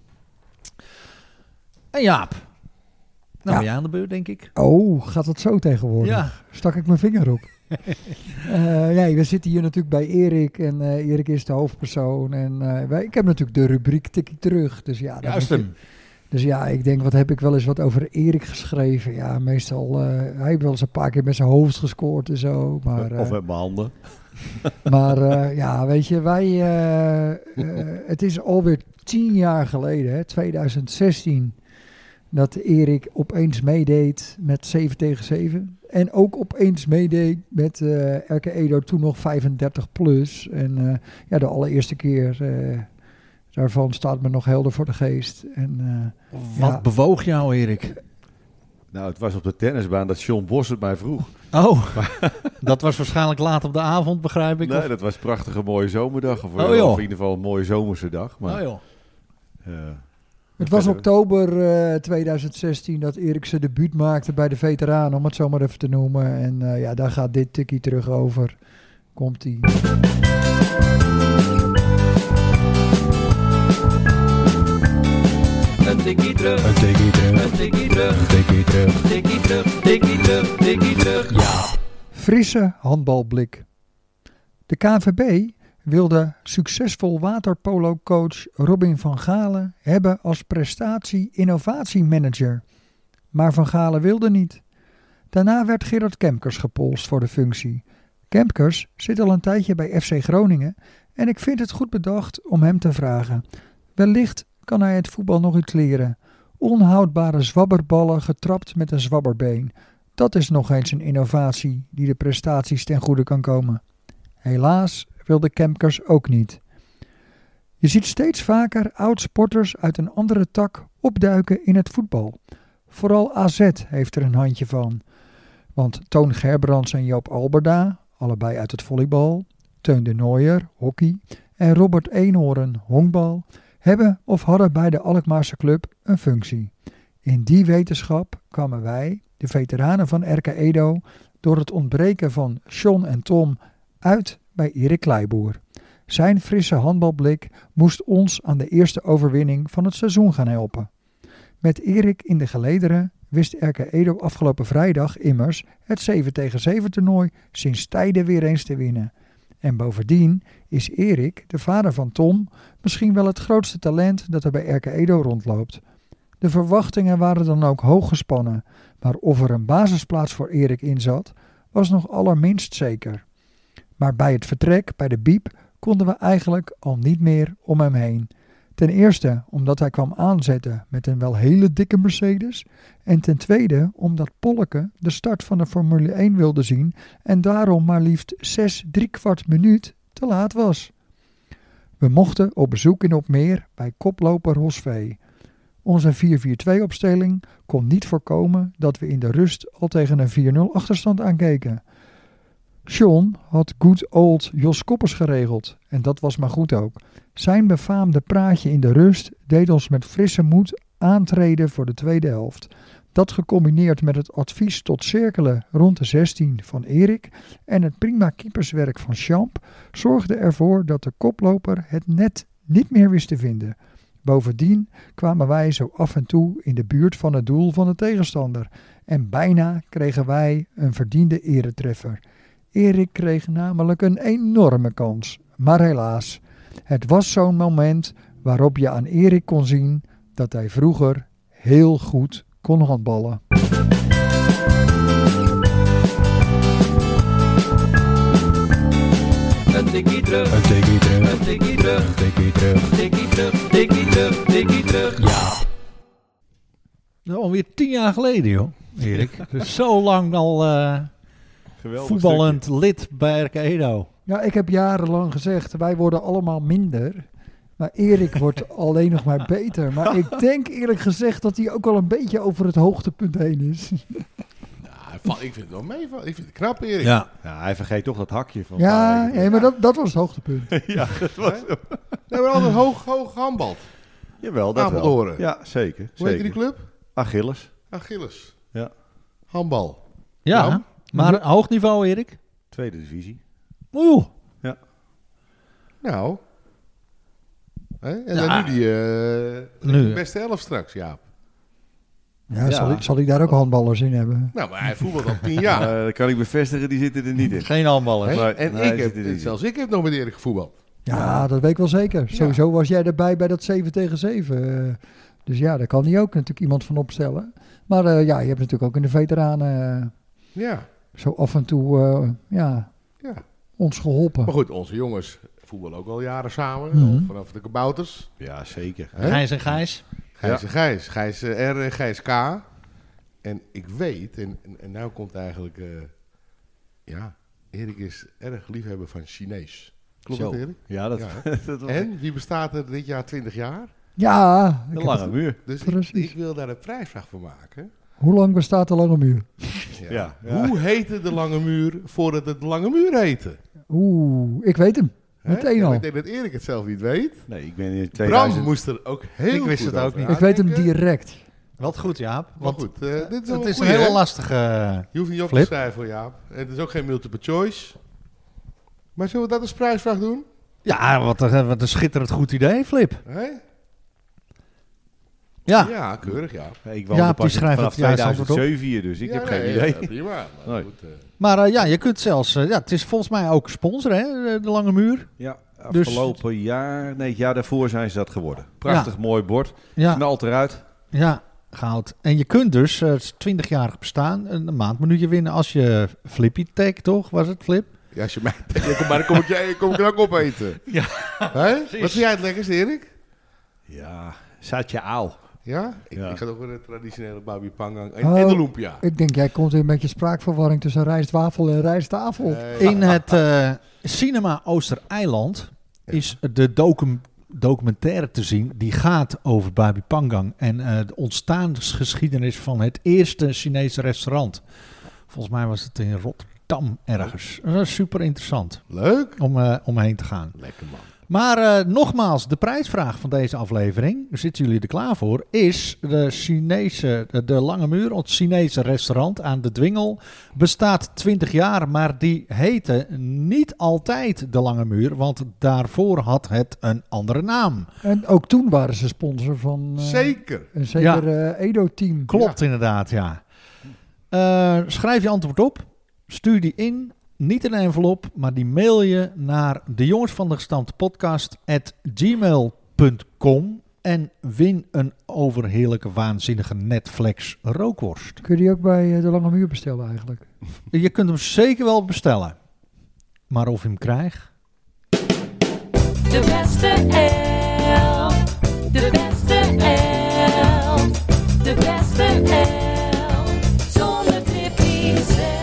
En Jaap, nou ben jij aan de beurt denk ik. Oh, gaat het zo tegenwoordig? Ja. Stak ik mijn vinger op. Nee, we zitten hier natuurlijk bij Erik. En Erik is de hoofdpersoon. En ik heb natuurlijk de rubriek Tikkie Terug. Dus ja, Juist hem. Dus ja, ik denk, wat heb ik wel eens wat over Erik geschreven? Ja, meestal, hij heeft wel eens een paar keer met zijn hoofd gescoord en zo. Maar, Of met mijn handen. maar ja, weet je, het is alweer 10 jaar geleden, hè, 2016, dat Erik opeens meedeed met 7 tegen 7. En ook opeens meedeed met RK Edo, toen nog 35 plus. En ja, de allereerste keer... daarvan staat me nog helder voor de geest. En, Wat bewoog jou, Erik? Nou, het was op de tennisbaan dat John Bos het mij vroeg. Oh, dat was waarschijnlijk laat op de avond, begrijp ik? Nee, of? dat was een prachtige mooie zomerdag. Of Oh, joh. in ieder geval een mooie zomerse dag. Maar, Oh joh. het was verder- oktober 2016 dat Erik zijn debuut maakte bij de veteranen, om het zo maar even te noemen. En ja, daar gaat dit tikkie terug over. Komt-ie. Een tikkie terug, een tikkie terug, een tikkie terug, een tikkie terug, tikkie terug, tikkie terug, tikkie terug. Ja. Frisse handbalblik. De KNVB wilde succesvol waterpolo-coach Robin van Galen hebben als prestatie-innovatiemanager. Maar Van Galen wilde niet. Daarna werd Gerard Kemkers gepolst voor de functie. Kemkers zit al een tijdje bij FC Groningen en ik vind het goed bedacht om hem te vragen. Wellicht kan hij het voetbal nog iets leren. Onhoudbare zwabberballen getrapt met een zwabberbeen. Dat is nog eens een innovatie die de prestaties ten goede kan komen. Helaas wilde Kemkers ook niet. Je ziet steeds vaker oud-sporters uit een andere tak opduiken in het voetbal. Vooral AZ heeft er een handje van. Want Toon Gerbrands en Joop Alberda, allebei uit het volleybal, Teun de Nooijer, hockey, en Robert Eenhoorn, honkbal, hebben of hadden bij de Alkmaarse club een functie. In die wetenschap kwamen wij, de veteranen van RK Edo, door het ontbreken van John en Tom uit bij Erik Kleiboer. Zijn frisse handbalblik moest ons aan de eerste overwinning van het seizoen gaan helpen. Met Erik in de gelederen wist RK Edo afgelopen vrijdag immers het 7 tegen 7 toernooi sinds tijden weer eens te winnen. En bovendien is Erik, de vader van Tom, misschien wel het grootste talent dat er bij RK Edo rondloopt. De verwachtingen waren dan ook hoog gespannen, maar of er een basisplaats voor Erik in zat, was nog allerminst zeker. Maar bij het vertrek, bij de biep, konden we eigenlijk al niet meer om hem heen. Ten eerste omdat hij kwam aanzetten met een wel hele dikke Mercedes. En ten tweede omdat Polleke de start van de Formule 1 wilde zien en daarom maar liefst 6¾ minuut te laat was. We mochten op bezoek in Opmeer bij koploper Hosvee. Onze 4-4-2 opstelling kon niet voorkomen dat we in de rust al tegen een 4-0 achterstand aankeken. Sean had good old Jos Koppers geregeld en dat was maar goed ook. Zijn befaamde praatje in de rust deed ons met frisse moed aantreden voor de tweede helft. Dat gecombineerd met het advies tot cirkelen rond de 16 van Erik en het prima keeperswerk van Champ zorgde ervoor dat de koploper het net niet meer wist te vinden. Bovendien kwamen wij zo af en toe in de buurt van het doel van de tegenstander en bijna kregen wij een verdiende eretreffer. Erik kreeg namelijk een enorme kans, maar helaas. Het was zo'n moment waarop je aan Erik kon zien dat hij vroeger heel goed kon handballen. Een tikkie terug, een tikkie terug, een tikkie terug, een tikkie terug, een tikkie terug, tikkie terug, tikkie terug. Ja. Nou, alweer 10 jaar geleden, joh, Erik. Dus zo lang al voetballend lid bij RK Edo. Ja, ik heb jarenlang gezegd, wij worden allemaal minder. Maar Erik wordt alleen nog maar beter. Maar ik denk eerlijk gezegd dat hij ook al een beetje over het hoogtepunt heen is. Ik vind het wel mee. Ik vind het knap, Erik. Ja. Ja, hij vergeet toch dat hakje van... Ja, nee, maar dat was het hoogtepunt. ja, dat was... We hebben altijd hoog handbald. Jawel, dat wel. Apeldoorn. Ja, zeker. Hoe heet die club? Achilles. Achilles. Ja. Handbal. Ja, Nou, maar hoog niveau, Erik. Tweede divisie. Oeh. Nou. Hè? En Ja. dan nu de beste 11 straks, Jaap. Ja, Ja. zal ik daar ook handballers in hebben? Nou, maar hij voetbalt al 10 jaar. Dat kan ik bevestigen, die zitten er niet in. Geen handballer. Hè? Nee, En nee, zit er niet in. zelfs ik heb nog met Erik gevoetbald. Ja, dat weet ik wel zeker. Ja. Sowieso was jij erbij bij dat 7-tegen-7. Dus ja, daar kan hij ook natuurlijk iemand van opstellen. Maar ja, je hebt natuurlijk ook in de veteranen Ja. zo af en toe Ja. ons geholpen. Maar goed, onze jongens voetballen ook al jaren samen. Mhm. Vanaf de kabouters. Ja, zeker. Hè? Gijs en Gijs. Gijs en Gijs. Gijs R en Gijs K. En ik weet, en nou komt eigenlijk... Erik is erg liefhebber van Chinees. Klopt Zo. dat, Erik? Ja, dat, Ja, dat was En wie bestaat er dit jaar 20 jaar? Ja, een ik lange heb- muur. Dus Precies. ik wil daar een prijsvraag voor maken. hoe lang bestaat de Lange Muur? Ja. Hoe heette de Lange Muur voordat het de Lange Muur heette? Oeh, ik weet hem. Hè? Meteen Ja, al. maar ik denk dat Erik het zelf niet weet. Nee, ik ben in Bram 2000... moest er ook heel Ik wist goed het ook over niet. Ik weet hem nadenken. direct. Wat goed, Jaap. Maar Want goed, dit is, wel het is een goeie, hele hè? lastige... Je hoeft niet op Flip. te schrijven voor Jaap. Het is ook geen multiple choice. Maar zullen we dat als prijsvraag doen? Ja, wat een schitterend goed idee, Flip. Hè? Ja. Ja, keurig, ja. Ik woonde Jaap, die pas schrijft vanaf het juiste antwoord op. 2007 hier, dus ik Ja, heb geen nee, idee. ja, prima. Maar Nee. goed, Maar ja, je kunt zelfs... het is volgens mij ook sponsor, hè? De Lange Muur. Ja, Dus- afgelopen jaar... Nee, het jaar daarvoor zijn ze dat geworden. Prachtig mooi bord. Ja, Knalt eruit. ja, goud. En je kunt dus 20-jarig bestaan een maandmenuutje winnen als je Flippy tag, toch? Was het, Flip? ja, als je mij... maar dan kom ik er ook opeten. Ja. Hè? Wat vind jij het lekkerst, Erik? Ja, Satje Aal. Ja? Ik Ja. ga ook weer de traditionele babi pangang Oh. en de lumpia. Ik denk, jij komt weer met je spraakverwarring tussen rijstwafel en rijsttafel. In het Cinema Oostereiland is de documentaire te zien die gaat over Babi Pangang en de ontstaansgeschiedenis van het eerste Chinese restaurant. Volgens mij was het in Rotterdam ergens. Dat is super interessant Leuk. om heen te gaan. Lekker, man. Maar nogmaals, de prijsvraag van deze aflevering, daar zitten jullie er klaar voor, is de Lange Muur, het Chinese restaurant aan de Dwingel, bestaat 20 jaar, maar die heette niet altijd de Lange Muur, want daarvoor had het een andere naam. En ook toen waren ze sponsor van Zeker. een zeker Edo-team. Klopt inderdaad, ja. Schrijf je antwoord op, stuur die in, niet in een envelop, maar die mail je naar de jongens van de gestampte podcast @gmail.com en win een overheerlijke, waanzinnige Netflix rookworst. Kun je die ook bij de Lange Muur bestellen eigenlijk? Je kunt hem zeker wel bestellen. Maar of je hem krijgt... De beste elf. De beste elf. De beste elf. Zonder Tippy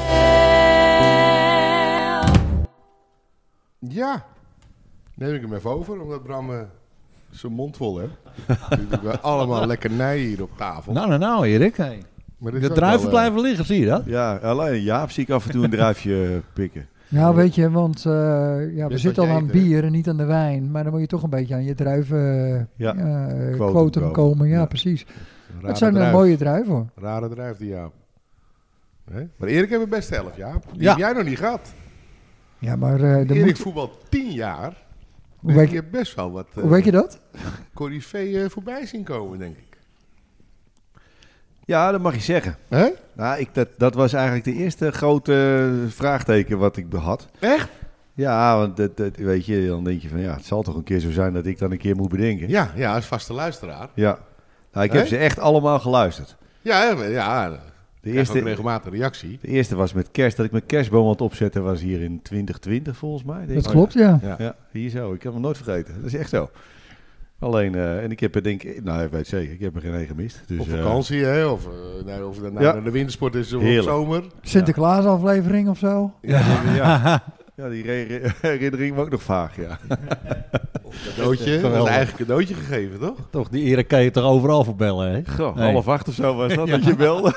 zelf. Ja, neem ik hem even over, omdat Bram zijn mond vol heeft. Natuurlijk wel allemaal lekkernij hier op tafel. Nou, Erik. Hey. Maar dit De is ook druiven wel, blijven liggen, zie je dat? Ja, alleen Jaap zie ik af en toe een druifje pikken. Ja, weet je, want we Best zitten wat al je aan eet, hè? bier en niet aan de wijn. Maar dan moet je toch een beetje aan je druiven Ja, quotum komen. Ja, Ja. precies. rare Het zijn druif. mooie druiven hoor. Rare druif die Jaap. Nee? Maar Erik heeft het best 11, Jaap. Die Ja. heb jij nog niet gehad. Ja, maar Erik moet, voetbal 10 jaar. hoe, Dus weet je je, hebt best wel wat hoe weet je dat? corifee voorbij zien komen, denk ik. Ja, dat mag je zeggen. Hè? Nou, dat was eigenlijk de eerste grote vraagteken wat ik had. Echt? Ja, want weet je, dan denk je van ja, het zal toch een keer zo zijn dat ik dan een keer moet bedenken. Ja, als vaste luisteraar. Ja. Nou, ik Hè? heb ze echt allemaal geluisterd. Ja, De krijg ook eerste, regelmatig reactie. de eerste was met kerst, dat ik mijn kerstboom aan het opzetten was hier in 2020 volgens mij. Denk Dat ik. klopt, ja. Ja, hier zo. Ik heb hem nooit vergeten. Dat is echt zo. Alleen, en ik heb er denk ik, nou ik weet zeker, ik heb er geen één gemist. Dus, Op vakantie, hè? Of of het nou Ja. naar de wintersport is of Heerlijk. zomer. Sinterklaas aflevering of zo. Ja, die herinnering was ook nog vaag, ja. Cadeautje. Dat is Geweldig. een eigen cadeautje gegeven, toch? Toch, die Erik kan je toch overal voor bellen, hè? Goh, Nee. 7:30 of zo was dat, dat je belde.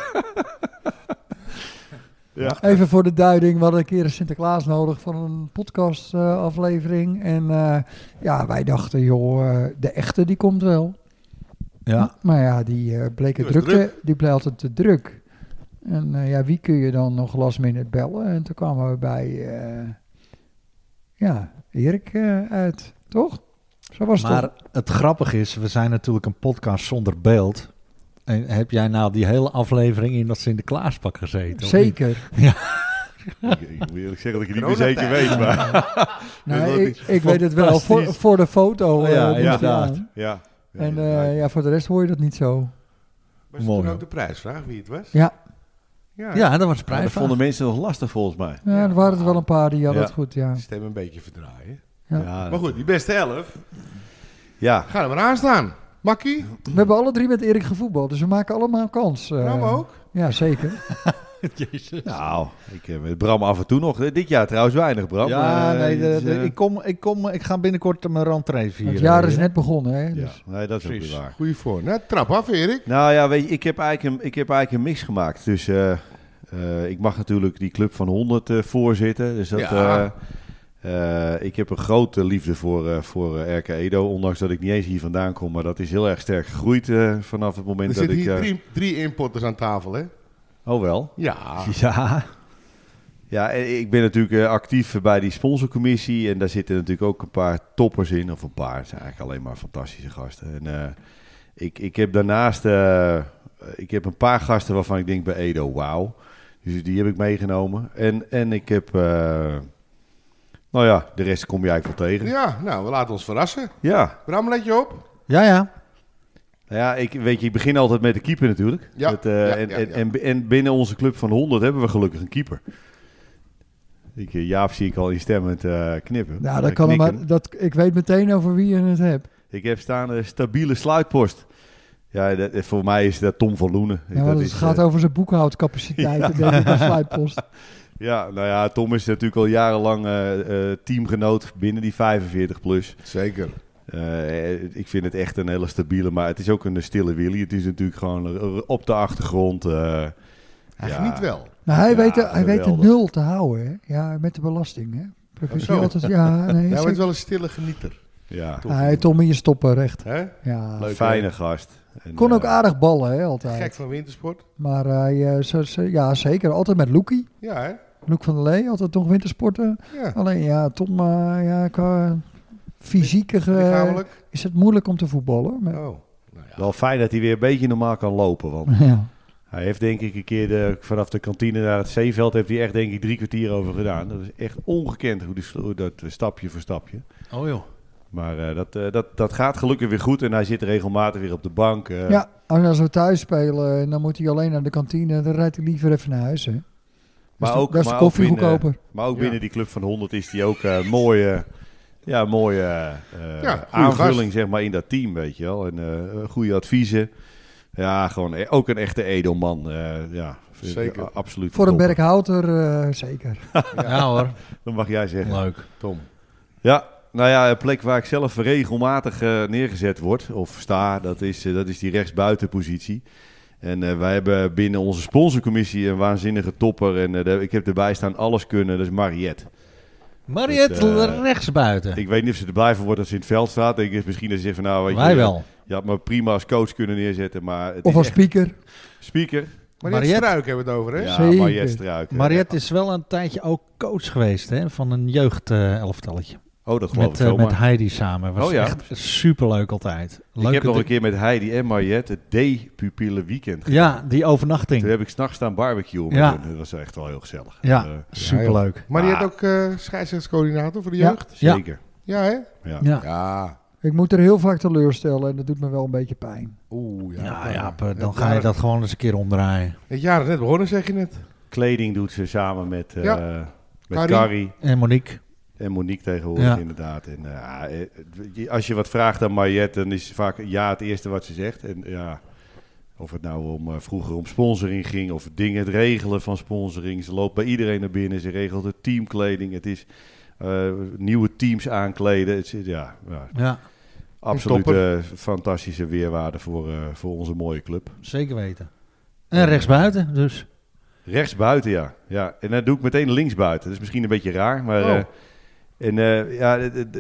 Ja. Even voor de duiding, we hadden een keer een Sinterklaas nodig voor een podcast aflevering. En ja, wij dachten, joh, de echte die komt wel. Ja. Maar ja, die bleek het Die was druk. Die bleek altijd te druk. En ja, wie kun je dan nog last minute bellen? En toen kwamen we bij Erik uit, toch? Zo was het Maar toch? het grappige is, we zijn natuurlijk een podcast zonder beeld. En heb jij nou die hele aflevering in dat Sinterklaaspak gezeten? of niet? Zeker. Ik moet eerlijk zeggen dat ik het niet meer zeker weet, maar... Nee, ik weet het wel. Fantastisch. Voor de foto. Oh ja, moest ja, hij inderdaad. aan. Ja. En ja, voor de rest hoor je dat niet zo. Was Mooi, toen hoor. ook de prijsvraag wie het was? Ja, Ja, dat was dat prijs. vonden mensen nog lastig volgens mij. ja er waren er wel een paar die hadden Ja. het goed, ja. Die stem een beetje verdraaien. Ja. Maar goed, die beste 11. Ja, Ga er maar aan staan. Makkie, We hebben alle drie met Erik gevoetbald, dus we maken allemaal kans. Bram ook. Ja, zeker. Jezus. nou, ik met Bram af en toe nog. Dit jaar trouwens weinig, Bram. Ja, nee, dus, ik ga binnenkort mijn rentree vieren. Het jaar is net begonnen, hè. Ja, Dus. nee, dat is ook Precies. weer waar. Goeie voor. Nou, trap af, Erik. Nou ja, weet je, ik heb eigenlijk een mix gemaakt. Dus ik mag natuurlijk die club van 100 voorzitten. Dus dat, Ja. ik heb een grote liefde voor RK Edo. Ondanks dat ik niet eens hier vandaan kom. Maar dat is heel erg sterk gegroeid vanaf het Er moment dat zitten ik... hier drie importers aan tafel, hè? Oh wel? Ja. Ja, Ja, en ik ben natuurlijk actief bij die sponsorcommissie. En daar zitten natuurlijk ook een paar toppers in. Of een paar, het zijn eigenlijk alleen maar fantastische gasten. En ik heb daarnaast ik heb een paar gasten waarvan ik denk bij Edo, wauw. Dus die heb ik meegenomen. En ik heb, nou ja, de rest kom je eigenlijk wel tegen. Ja, nou, we laten ons verrassen. Ja, Bram, let je op. ja. nou ja, ik begin altijd met de keeper natuurlijk. Ja, Dat, ja, en, ja, en, ja. en binnen onze club van 100 hebben we gelukkig een keeper. Jaap zie ik al instemmend knippen. Nou, dat kan er knikken. maar, ik weet meteen over wie je het hebt. Ik heb staan een stabiele sluitpost. Ja, voor mij is dat Tom van Loenen. Ja, want het gaat over zijn boekhoudcapaciteiten, denk ik, de sluitpost. Ja, nou ja, Tom is natuurlijk al jarenlang teamgenoot binnen die 45 plus. Zeker. Ik vind het echt een hele stabiele, maar het is ook een stille Willy. Het is natuurlijk gewoon op de achtergrond. Hij Ja. geniet wel. Nou, hij Ja, weet de geweldig. nul te houden, hè. Ja, met de belasting, hè. Probeert zo. hij altijd, ja, nee, Hij zeker. wordt wel een stille genieter. Ja, Hij Tommy je stopper, echt. Hè? Ja. Leuk, fijne hè? gast. En, Kon ook aardig ballen, hè, Gek altijd. van wintersport. Maar hij, ja, zeker. Altijd met Loekie. Ja, hè? Loek van der Lee, altijd nog wintersporten. Ja. Alleen, ja, Tom, ja, qua fysieke Lichamelijk. is het moeilijk om te voetballen. Maar, Oh. Nou ja. Wel fijn dat hij weer een beetje normaal kan lopen. Want ja. hij heeft denk ik een keer vanaf de kantine naar het zeeveld... heeft hij echt denk ik 3 kwartier over gedaan. Dat is echt ongekend hoe dat stapje voor stapje. Oh joh. Maar dat gaat gelukkig weer goed. En hij zit regelmatig weer op de bank. Ja, en als we thuis spelen en dan moet hij alleen naar de kantine, dan rijdt hij liever even naar huis, hè. Maar dat ook, is de maar koffie ook binnen, goedkoper. maar ook Ja. binnen die club van 100 is die ook mooie goede aanvulling gast. zeg maar, in dat team, weet je wel. En goede adviezen. Ja, gewoon ook een echte edelman. Ja, vind ik Zeker. absoluut. Voor een top. Berghouter zeker. Ja hoor, Dat mag jij zeggen. leuk. Tom. Ja, nou ja, een plek waar ik zelf regelmatig neergezet word, of sta, dat is die rechtsbuitenpositie. En wij hebben binnen onze sponsorcommissie een waanzinnige topper. En ik heb erbij staan alles kunnen, dat is Mariette. Mariette Dus, rechtsbuiten. Ik weet niet of ze er blij van wordt als ze in het veld staat. Ik denk misschien dat ze zeggen van nou, weet Wij je, wel. je had me prima als coach kunnen neerzetten, maar het Of is als echt speaker. speaker. Mariette Struik hebben we het over, hè? Ja, Zeker. Mariette Struik. Mariette is wel een tijdje ook coach geweest hè, van een jeugd-elftalletje. Oh, dat geloof Met, ik zomaar. met Heidi samen. Was Oh ja. echt superleuk altijd. Ik heb nog een keer met Heidi en Mariette het D-pupillen weekend gedaan. Ja, die Toen overnachting. heb ik 's nachts staan barbecue met Ja. hun. Dat was echt wel heel gezellig. Ja, En, superleuk. Maar die Ah. had ook scheidsrechtscoördinator voor de Ja. jeugd? Ja. zeker. Ja, hè? Ja. Ja. Ja. Ik moet er heel vaak teleurstellen en dat doet me wel een beetje pijn. Oeh, ja. Ja, Jaap, dan ga je dat gewoon eens een keer omdraaien. Het jaar is net begonnen, zeg je net. Kleding doet ze samen met Carrie. Carrie En Monique. en Monique tegenwoordig Ja. inderdaad. En, als je wat vraagt aan Mariette, dan is vaak ja het eerste wat ze zegt. En ja, of het nou vroeger om sponsoring ging of dingen, het regelen van sponsoring. Ze loopt bij iedereen naar binnen, ze regelt de teamkleding. Het is nieuwe teams aankleden. Het is, ja, Ja, absoluut topper. fantastische weerwaarde voor onze mooie club. zeker weten. En rechtsbuiten dus. Rechtsbuiten, ja. Ja. En dan doe ik meteen linksbuiten. Dat is misschien een beetje raar, maar... Oh. ja,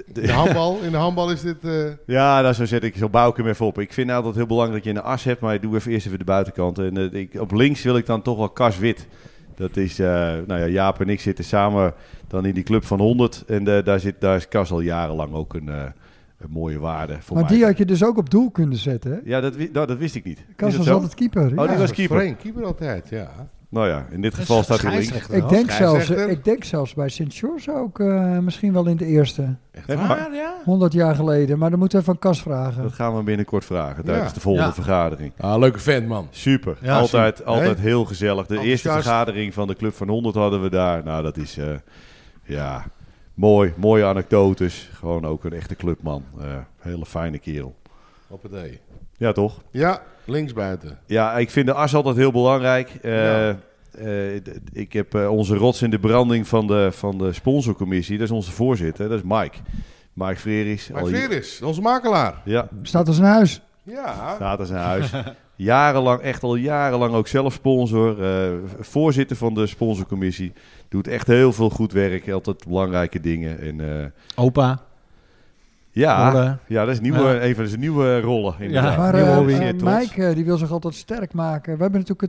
In de handbal is dit... ja, nou, zo zet ik, zo bouw ik hem even op. Ik vind altijd heel belangrijk dat je een as hebt, maar ik doe eerst even de buitenkant. En op links wil ik dan toch wel Cas Wit. Dat is, nou ja, Jaap en ik zitten samen dan in die club van 100. En daar is Cas al jarenlang ook een mooie waarde voor Maar mij. die had je dus ook op doel kunnen zetten. Hè? Ja, dat wist ik niet. Is Kas dat was zo? altijd keeper. die ja. was keeper. Vreemd, keeper altijd, ja. Nou ja, in dit geval staat hij links. Scheidsrechter. Ik denk zelfs bij Sint George ook misschien wel in de eerste. Echt Echt waar, ja? 100 jaar geleden. Maar dan moeten we van Kas vragen. Dat gaan we binnenkort vragen tijdens Ja. de volgende Ja. vergadering. Ah, leuke vent, man. Super. Ja, altijd Hè? heel gezellig. De eerste Enthousiast. vergadering van de Club van 100 hadden we daar. Nou, dat is ja, mooi. Mooie anekdotes. Gewoon ook een echte clubman. Hele fijne kerel. Op het E. Ja, toch? Ja, linksbuiten. Ja, ik vind de as altijd heel belangrijk. Ja. Ik heb onze rots in de branding van de sponsorcommissie. Dat is onze voorzitter. Dat is Mike. Mike Freris. Maar Veris, onze makelaar. Ja, Staat als een huis. Ja. staat aan zijn huis. Al jarenlang ook zelf sponsor. Voorzitter van de sponsorcommissie. Doet echt heel veel goed werk. Altijd belangrijke dingen. En, Opa. ja, Rollen. ja, dat is Ja. een van zijn nieuwe rollen. Inderdaad. Maar Nieuwe hobby. Zeer trots. Mike die wil zich altijd sterk maken. We hebben natuurlijk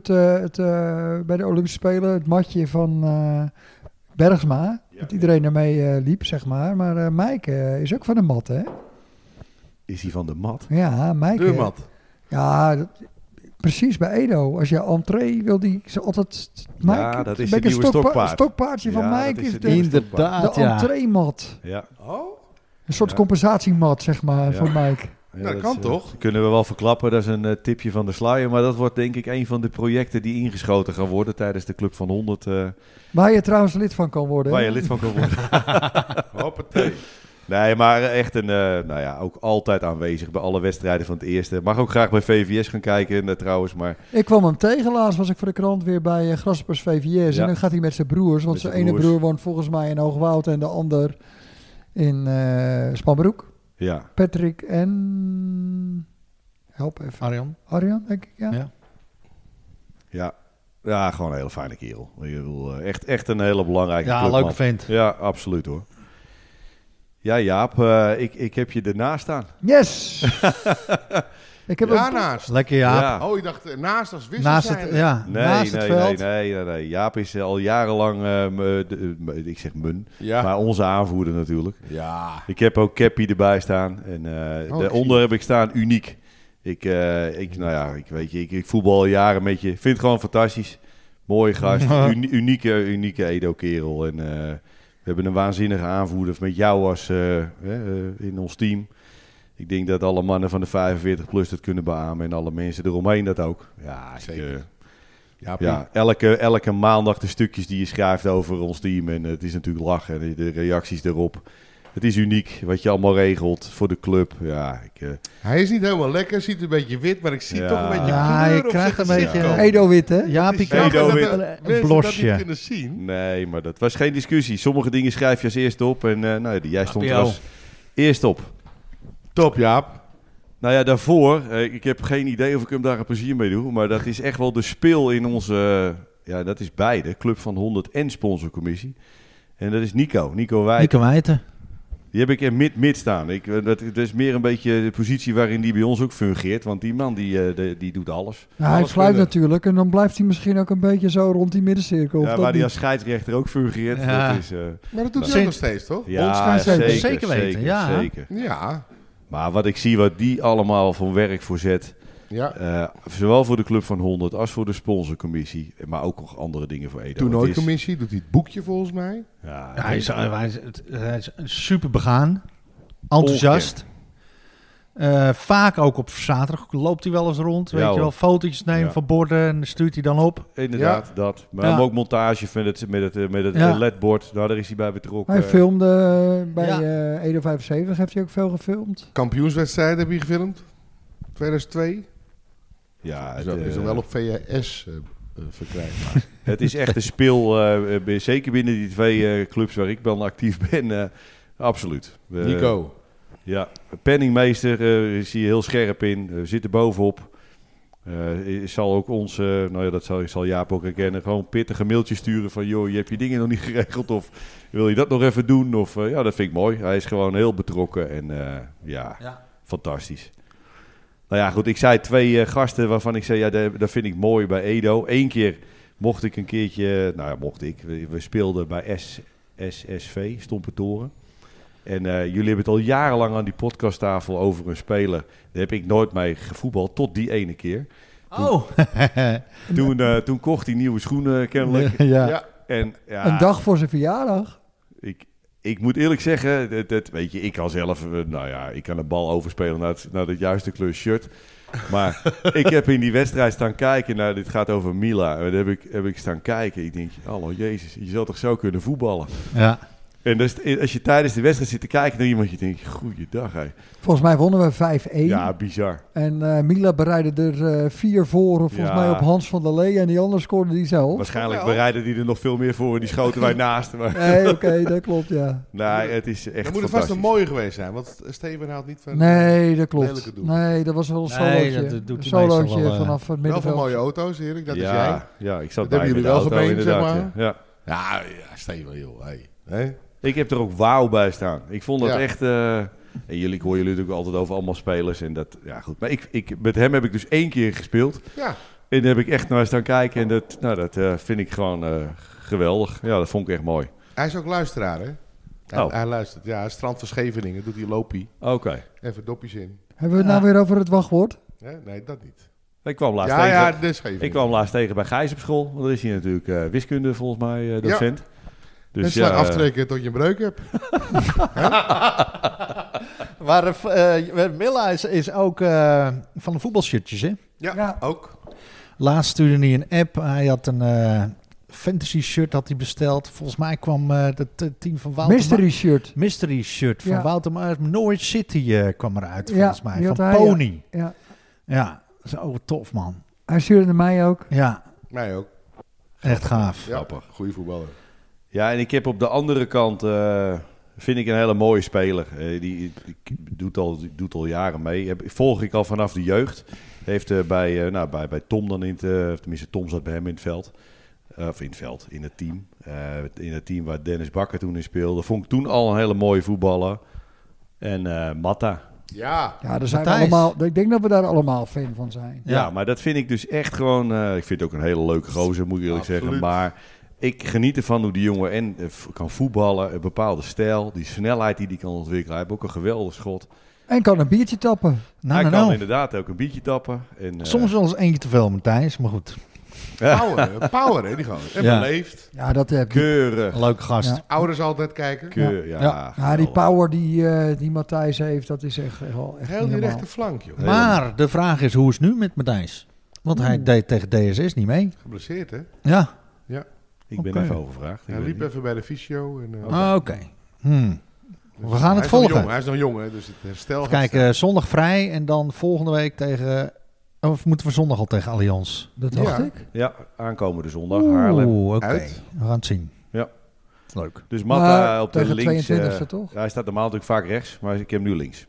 bij de Olympische Spelen het matje van Bergsma. Ja. Dat iedereen ermee liep, zeg maar. Maar Mike is ook van de mat, hè? Is hij van de mat? Ja, Mike. Deurmat. Ja, precies bij Edo. Als je entree wil die ze altijd... Ja, dat is een het nieuwe stokpaard. stokpaardje van Ja, Mike dat is het de, nieuwe Inderdaad, de ja. entreemat. Ja. Oh, Een soort Ja. compensatiemat, zeg maar, Ja. voor Mike. Ja, dat kan is, toch? Kunnen we wel verklappen, dat is een tipje van de sluier. Maar dat wordt denk ik een van de projecten die ingeschoten gaan worden tijdens de Club van 100. Waar je trouwens lid van kan worden. Waar hè? je lid van kan worden. hoppatee. Nee, maar echt nou ja, ook altijd aanwezig bij alle wedstrijden van het eerste. Mag ook graag bij VVS gaan kijken trouwens. Maar Ik kwam hem tegen, laatst was ik voor de krant weer bij Grasshoppers VVS. Ja. En dan gaat hij met zijn broers, want Met zijn zijn ene broers. broer woont volgens mij in Hoogwoud en de ander in Spanbroek. ja, Patrick en... Help even. Arjan. Arjan, denk ik, ja. Ja. ja, gewoon een hele fijne kerel. Ik bedoel, echt een hele belangrijke Ja, clubman. leuke vent. Ja, absoluut hoor. Ja, Jaap, ik heb je ernaast staan. Yes! Ik heb Ja, een... naast. Lekker Jaap. Ja. Oh, je dacht naast als wissel Naast zijn. het, ja, naast het veld. Nee. Jaap is al jarenlang, ik zeg Ja. maar onze aanvoerder natuurlijk. Ja. Ik heb ook Cappy erbij staan. En ik zie daaronder heb ik staan uniek. Ik voetbal al jaren met je. Vind het gewoon fantastisch. Mooie gast. Unieke Edo-kerel. En we hebben een waanzinnige aanvoerder met jou als in ons team. Ik denk dat alle mannen van de 45 plus dat kunnen beamen. En alle mensen eromheen dat ook. Ja, Zeker. Ja, elke maandag de stukjes die je schrijft over ons team. En het is natuurlijk lachen. En de reacties erop. Het is uniek wat je allemaal regelt voor de club. Ja, Hij is niet helemaal lekker, ziet een beetje wit, maar ik zie toch een beetje Ja, kleur je op krijgt zijn een gezicht beetje- komen. Edo-wit, hè? Jaapie Het is krijgt jammer Edo dat een mensen dat blosje. niet kunnen zien. nee, maar dat was geen discussie. Sommige dingen schrijf je als eerste op. En jij stond er APO. als eerst op. Top, Jaap. Nou ja, daarvoor, ik heb geen idee of ik hem daar een plezier mee doe. Maar dat is echt wel de speel in onze, dat is beide. Club van 100 en sponsorcommissie. En dat is Nico Wijk. Nico Wijten. Die heb ik in mid staan. Dat is meer een beetje de positie waarin die bij ons ook fungeert. Want die man die doet alles. Nou, hij Alles fluit kunnen. natuurlijk en dan blijft hij misschien ook een beetje zo rond die middencirkel. of Ja, dat waar hij niet? als scheidsrechter ook fungeert. Ja. Dat is, Maar dat doet hij Sinds- ook nog steeds, toch? ja, Bondsscheidsrechter. Zeker weten, ja. zeker. Ja. Maar wat ik zie, wat die allemaal voor werk voorzet. Ja. Zowel voor de Club van 100 als voor de sponsorcommissie. Maar ook nog andere dingen voor Edo. Het is- Toernooicommissie doet hij het boekje volgens mij. Ja, Ja, hij is super begaan. Enthousiast. Vaak ook op zaterdag loopt hij wel eens rond. Weet Ja, je wel, hoor. fotootjes nemen Ja. van borden en stuurt hij dan op. Inderdaad, dat. Maar Ja. ook montage met het Ja. LED-bord. Nou, daar is hij bij betrokken. Hij filmde bij Ja. Edo 75, heeft hij ook veel gefilmd. Kampioenswedstrijd heb je gefilmd. 2002. Ja, Is het, er wel op VHS verkrijgbaar. het is echt een speel. Zeker binnen die twee clubs waar ik dan actief ben. Absoluut. Nico. Ja, penningmeester is hier heel scherp in. Zit er bovenop. Zal ook ons, dat zal Jaap ook herkennen, gewoon pittige mailtjes sturen van, joh, je hebt je dingen nog niet geregeld of wil je dat nog even doen? Of dat vind ik mooi. Hij is gewoon heel betrokken en fantastisch. Nou ja, goed, ik zei twee gasten waarvan ik zei, dat vind ik mooi bij Edo. Eén keer mocht ik een keertje, we speelden bij SSV, Stompentoren. En jullie hebben het al jarenlang aan die podcasttafel over een speler. Daar heb ik nooit mee gevoetbald, tot die ene keer. Oh. Toen kocht hij nieuwe schoenen kennelijk. Ja. En, ja, Een dag voor zijn verjaardag. Ik moet eerlijk zeggen, weet je, ik kan zelf, ik kan een bal overspelen naar het juiste kleur shirt. Maar ik heb in die wedstrijd staan kijken, dit gaat over Mila. En daar heb ik staan kijken. Ik denk, hallo Jezus, je zou toch zo kunnen voetballen? Ja. En als je tijdens de wedstrijd zit te kijken naar iemand, je denkt, goeiedag hé. Volgens mij wonnen we 5-1. Ja, bizar. En Mila bereidde er 4 voor, volgens mij op Hans van der Lee. En die andere scoorde die zelf. Waarschijnlijk bereiden die er nog veel meer voor en die schoten wij naast. Maar Nee, oké, dat klopt, ja. nee, het is echt Dat moet er vast fantastisch. een mooie geweest zijn, want Steven haalt niet van... Nee, dat klopt. lelijke doen. Nee, dat was wel een Nee, solootje. dat doet Een hij meestal solootje wel, vanaf het Wel van middenveld. mooie auto's, Erik, dat is jij. Ja, ik zat Dat bij hebben in de jullie wel auto gemeend, zeg inderdaad. maar. Ja. Ja, Steven, joh. Hey. Ik heb er ook wauw bij staan. Ik vond dat Ja. echt... en ik hoor jullie natuurlijk altijd over allemaal spelers. En dat, ja goed. Maar met hem heb ik dus 1 keer gespeeld. Ja. En daar heb ik echt naar staan kijken. En dat vind ik gewoon geweldig. Ja, dat vond ik echt mooi. Hij is ook luisteraar, hè? Oh. Hij luistert. Ja, Strand van Scheveningen doet hij lopie. Oké. Even doppies in. Hebben we het nou weer over het wachtwoord? Nee, dat niet. Ik kwam laatst Ja, tegen. ja, de Scheveningen. Ik kwam laatst tegen bij Gijs op school. Want daar is hij natuurlijk wiskunde volgens mij docent. Dus Dus ja, aftrekken tot je een breuk hebt. Maar Milla is ook van de voetbalshirtjes, hè? Ja, ook. Laatst stuurde hij een app. Hij had een fantasy shirt had hij besteld. Volgens mij kwam het team van Wouter... Mystery shirt. Mystery shirt van Ja. Wouter Maar Norwich City kwam eruit, Ja, volgens mij. die Van had hij, ja. Pony. Ja. Ja, zo tof, man. Hij stuurde mij ook. Ja, Mij ook. echt gaaf. Ja, goede voetballer. Ja, en ik heb op de andere kant, vind ik een hele mooie speler. Die doet al jaren mee. Volg ik al vanaf de jeugd. Heeft bij Tom dan tenminste Tom zat bij hem in het veld. In het team. In het team waar Dennis Bakker toen in speelde. Vond ik toen al een hele mooie voetballer. En Matta. Ja. Ja, daar zijn we Matthijs. allemaal, ik denk dat we daar allemaal fan van zijn. Ja, maar dat vind ik dus echt gewoon... ik vind het ook een hele leuke gozer, moet ik eerlijk Absoluut. zeggen. Maar ik geniet ervan hoe die jongen kan voetballen. Een bepaalde stijl. Die snelheid die hij kan ontwikkelen. Hij heeft ook een geweldig schot. En kan een biertje tappen. Hij kan inderdaad ook een biertje tappen. En, Soms wel eens eentje te veel, Matthijs, maar goed. Power, hè, die gewoon. En Ja. beleefd. Ja, dat heb je. keurig. Leuke gast. Ja. Ouders altijd kijken. Ja, Ja. Ja, die geweldig. power die Matthijs heeft, dat is echt wel echt Heel niet die normaal. rechte flank, joh. Maar de vraag is, hoe is het nu met Matthijs? Want hij deed tegen DSS niet mee. Geblesseerd, hè? Ja. Ik ben Oké. even overgevraagd. Hij liep even bij de fysio. En, Oké. We gaan hij het is nog volgen. jong, hij is nog jong, hè? Dus het herstel Even gaat kijken, zondag vrij en dan volgende week tegen... Of moeten we zondag al tegen Allianz? Dat dacht Ja. ik. Ja, aankomende zondag, Haarlem. Oeh, oké. Uit. We gaan het zien. Ja. Leuk. Dus Matta Maar op de tegen links. 22e toch? Hij staat normaal natuurlijk vaak rechts, maar ik heb hem nu links.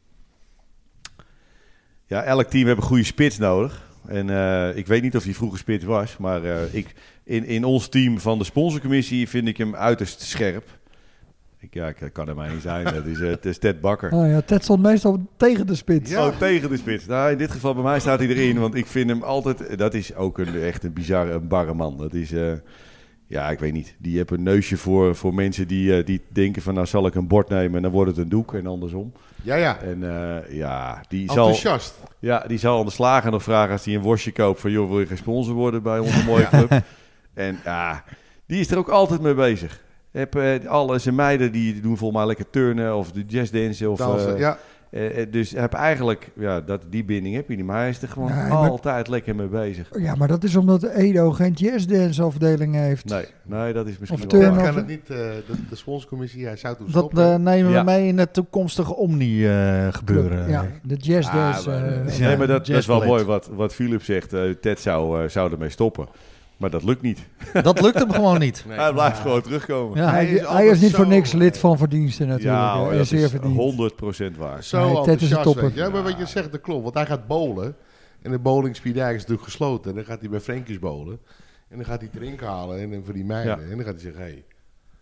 Ja, elk team heeft een goede spits nodig. En ik weet niet of hij vroeger spits was, maar in ons team van de sponsorcommissie vind ik hem uiterst scherp. Ik kan er maar niet zijn. Het is Ted Bakker. Oh ja, Ted stond meestal tegen de spits. Ja. Oh, tegen de spits. Nou, in dit geval bij mij staat hij erin, want ik vind hem altijd... Dat is ook echt een bizarre, een barre man. Dat is... ja, ik weet niet. Die heeft een neusje voor mensen die denken van... Nou, zal ik een bord nemen en dan wordt het een doek en andersom. Ja. En die Enthousiast. die zal aan de slager nog vragen als hij een worstje koopt... van joh, wil je geen sponsor worden bij onze mooie club? En die is er ook altijd mee bezig. Alle zijn meiden die doen volgens mij lekker turnen of de jazzdansen. Of, Dansen, ja. Dus heb eigenlijk, die binding heb je niet. Maar hij is er gewoon Nee, maar- altijd lekker mee bezig. Ja, maar dat is omdat Edo geen jazzdance afdeling heeft. Nee, dat is misschien Of wel turnen. waar. Kan het niet, de sponsorcommissie, hij zou toen Dat stoppen. nemen we Ja. mee in het toekomstige Omni gebeuren. Ja, de jazzdance. Ja. Nee, maar dat is wel jazzballet. mooi wat Philip zegt. Ted zou ermee stoppen. Maar dat lukt niet. Dat lukt hem gewoon niet. Nee. Hij blijft gewoon terugkomen. Ja. Hij is Hij altijd is niet voor zo- niks lid van verdiensten natuurlijk. Ja, hè. hoor, En dat zeer is verdiend. 100% waar. Zo Nee, Ted is een enthousiast, topper. weet je. Ja, maar wat je zegt, dat klopt. Want hij gaat bowlen. En de bowlingspierdijk is natuurlijk gesloten. En dan gaat hij bij Frankie's bowlen. En dan gaat hij drink halen. En dan voor die meiden. Ja. En dan gaat hij zeggen, hey,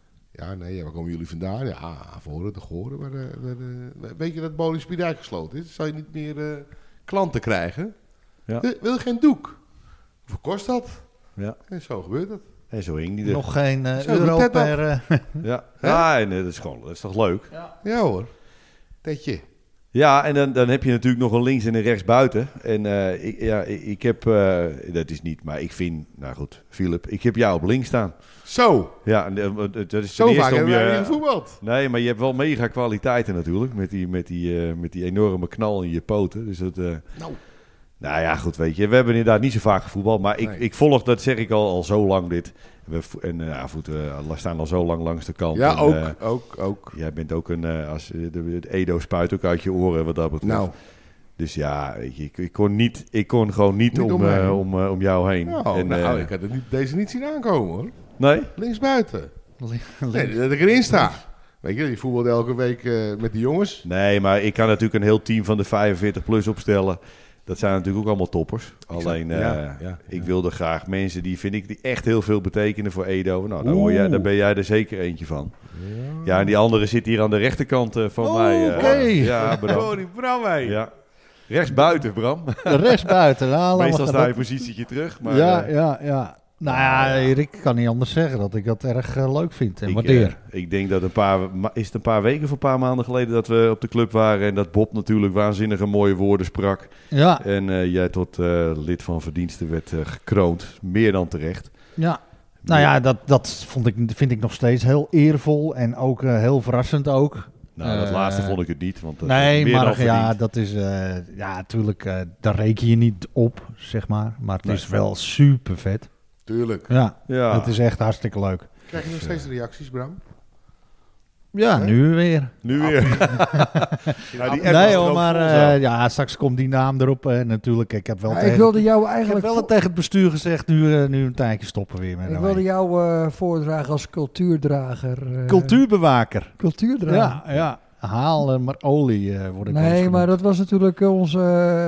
waar komen jullie vandaan? Ja, Voren, de Goren. Maar weet je dat bowlingspierdijk gesloten is? Zou je niet meer klanten krijgen? Ja. Wil je geen doek? Hoeveel kost dat? Ja. En zo gebeurt het. En zo hing die er. Nog geen Zo, euro Ted dat. per... Ja, Hè? ja en, dat is toch leuk? Ja hoor. Tetje. Ja, en dan heb je natuurlijk nog een links en een rechts buiten. En ik heb, dat is niet, maar ik vind, nou goed, Philip, ik heb jou op links staan. Zo. Ja, en, dat is Zo ten vaak eerste hebben wij niet je... gevoetbald. Nee, maar je hebt wel mega kwaliteiten natuurlijk, met die enorme knal in je poten. Dus dat... Nou ja, goed, weet je, we hebben inderdaad niet zo vaak gevoetbald, maar Nee. ik volg, dat zeg ik al zo lang dit. Voeten staan al zo lang langs de kant. Ja, En, ook. Jij bent ook het Edo spuit ook uit je oren wat dat betreft. Nou, Dus ja, weet je, ik kon gewoon niet Niet om jou heen. nou, ik had deze niet zien aankomen hoor. Nee? Linksbuiten. Nee, dat ik erin sta. Weet je voetbalt elke week met die jongens. Nee, maar ik kan natuurlijk een heel team van de 45 plus opstellen. Dat zijn natuurlijk ook allemaal toppers. Alleen, ik wilde graag mensen die echt heel veel betekenen voor Edo. Nou, daar ben jij er zeker eentje van. Ja, en die andere zit hier aan de rechterkant van mij. Oké. Ja, Bram. Oh, die Bram, hé. Ja. Rechts buiten, Bram. Rechts buiten. Nou, laat Meestal maar sta je gaan. positietje terug. Maar, Ja. Nou ja, Erik, ik kan niet anders zeggen dat ik dat erg leuk vind en ik, waardeer. ik denk dat is het een paar weken of een paar maanden geleden dat we op de club waren. En dat Bob natuurlijk waanzinnige mooie woorden sprak. Ja, En jij tot lid van verdiensten werd gekroond. Meer dan terecht. ja. Nou ja, dat vind ik nog steeds heel eervol en ook heel verrassend ook. Nou, dat laatste vond ik het niet. Want dat Nee, meer dan maar ja, verdiend. dat is... natuurlijk, daar reken je niet op, zeg maar. Maar het Nee. is wel super vet. Tuurlijk. Ja, Ja. het is echt hartstikke leuk. Krijg je nog steeds reacties, Bram? Ja, Hè? nu weer. Nu weer. Ja, die app was Nee er hoor, ook maar vol zo. ja, straks komt die naam erop. Natuurlijk, ik heb wel, Ja, ik wilde jou eigenlijk tegen het bestuur gezegd, nu een tijdje stoppen weer met ik wilde jou voordragen als cultuurdrager. cultuurbewaker. Cultuurdrager. Ja. Haal maar olie wordt het wel eens Nee, maar genoemd. dat was natuurlijk onze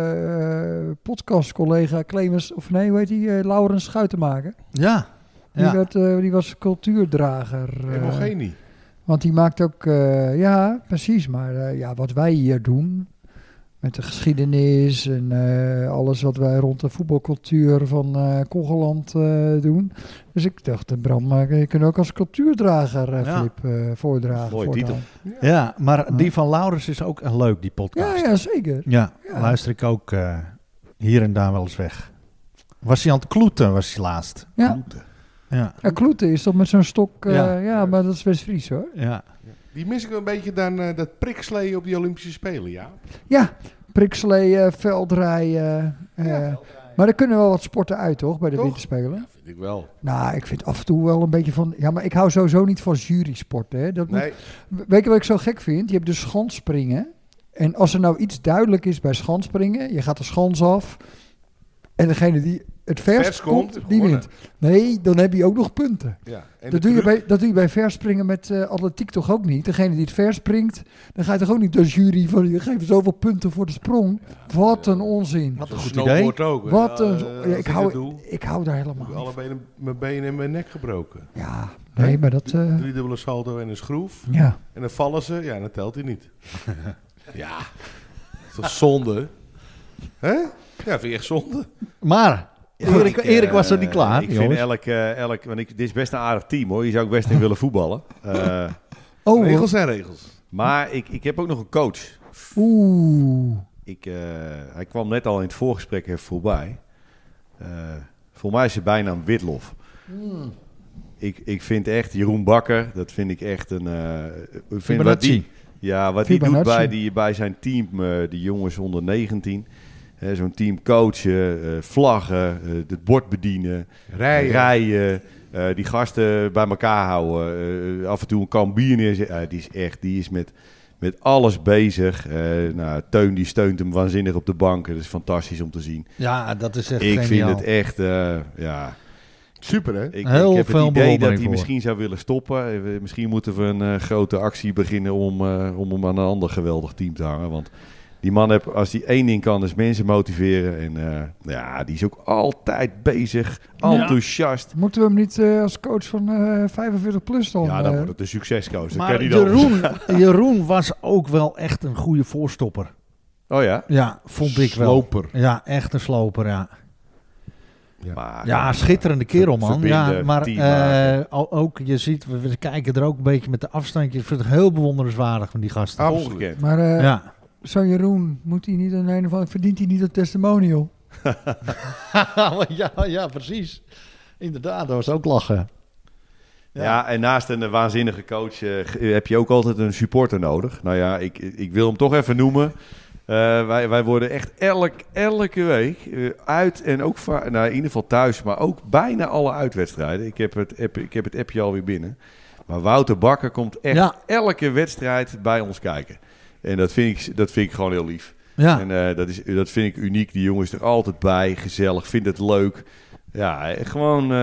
podcastcollega Clemens, of nee, hoe heet die? Laurens Schuitenmaker. Ja. Die was cultuurdrager. Homogenie. Want die maakt ook, ja, precies. Maar wat wij hier doen, met de geschiedenis en alles wat wij rond de voetbalcultuur van Congeland doen. Dus ik dacht, Bram, je kunt ook als cultuurdrager Ja. Flip voordragen. Mooie voortaan. titel. Ja, maar die van Laurens is ook leuk, die Ja, podcast. ja, zeker. Ja, Ja. luister ik ook hier en daar wel eens weg. Was hij aan het kloeten, was hij laatst. Ja. Ja. Ja, kloeten is toch met zo'n stok, Ja. ja, maar dat is West-Fries hoor. Ja. Die mis ik een beetje dan dat prikslee op die Olympische Spelen, ja. Ja, prikslee, veldrijden. Maar er kunnen wel wat sporten uit, toch? Bij de Toch? winterspelen. Vind ik wel. Nou, ik vind af en toe wel een beetje van... Ja, maar ik hou sowieso niet van jurysporten. Hè. Dat Nee, weet je wat ik zo gek vind? Je hebt dus schansspringen. En als er nou iets duidelijk is bij schansspringen... Je gaat de schans af... En degene die het verst Vers komt, komt, die gewonnen. wint. Nee, dan heb je ook nog punten. ja. En Dat de doe je bij verspringen met atletiek toch ook niet? Degene die het verspringt, dan ga je toch ook niet als jury van... Je geeft zoveel punten voor de sprong. Wat een onzin. Wat een Zo'n goed snowboard ook. hè. Wat een... Als Ja, ik het doe, ik hou daar heb helemaal ik niet alle van. benen, mijn benen en mijn nek gebroken. Ja, nee, maar dat... Driedubbele salto en een schroef. ja. En dan vallen ze, ja, dan telt hij niet. Ja, dat is toch zonde? Hè? Ja, vind je echt zonde? Maar, Erik was er niet klaar, Ik vind jongens. want dit is best een aardig team hoor. Je zou ook best in willen voetballen. Oh, Regels zijn regels. Maar ik heb ook nog een coach. oeh. Hij kwam net al in het voorgesprek even voorbij. Voor mij is zijn bijnaam Witlof. Ik vind echt Jeroen Bakker, dat vind ik echt een... ik vind wat die doet Fibonacci. bij zijn team, die jongens onder 19. Zo'n team coachen, vlaggen, het bord bedienen, rijden. Die gasten bij elkaar houden. Af en toe een kan bier neerzetten. Die is met alles bezig. Teun die steunt hem waanzinnig op de bank. Dat is fantastisch om te zien. Ja, dat is echt Ik geniaal. vind het echt, Super, hè? Ik Heel heb veel het idee dat bewondering hij voor. misschien zou willen stoppen. Misschien moeten we een grote actie beginnen om hem aan een ander geweldig team te hangen. Want die man, als hij één ding kan, is mensen motiveren. En die is ook altijd bezig, enthousiast. Moeten we hem niet als coach van 45 plus dan? Ja, dan wordt het een succescoach. Dat Maar kan niet anders. Jeroen was ook wel echt een goede voorstopper. Oh ja? Ja, vond ik wel. Sloper. Ja, echt een sloper, ja. Maar, Ja, schitterende kerel, man. verbinden, Ja, maar team maken. ook, je ziet, we kijken er ook een beetje met de afstandje. Ik vind het heel bewonderenswaardig van die gasten. Absoluut. ongekend. Maar Ja. zo Jeroen, moet hij niet een of andere, verdient hij niet een testimonial? ja, precies. Inderdaad, dat was ook lachen. Ja, en naast een waanzinnige coach heb je ook altijd een supporter nodig. Nou ja, ik wil hem toch even noemen. Wij worden echt elke week uit en ook in ieder geval thuis, maar ook bijna alle uitwedstrijden. Ik heb het appje alweer binnen. Maar Wouter Bakker komt echt elke wedstrijd bij ons kijken. En dat vind ik gewoon heel lief. Ja. En dat vind ik uniek. Die jongen is er altijd bij, gezellig, vindt het leuk. Ja, gewoon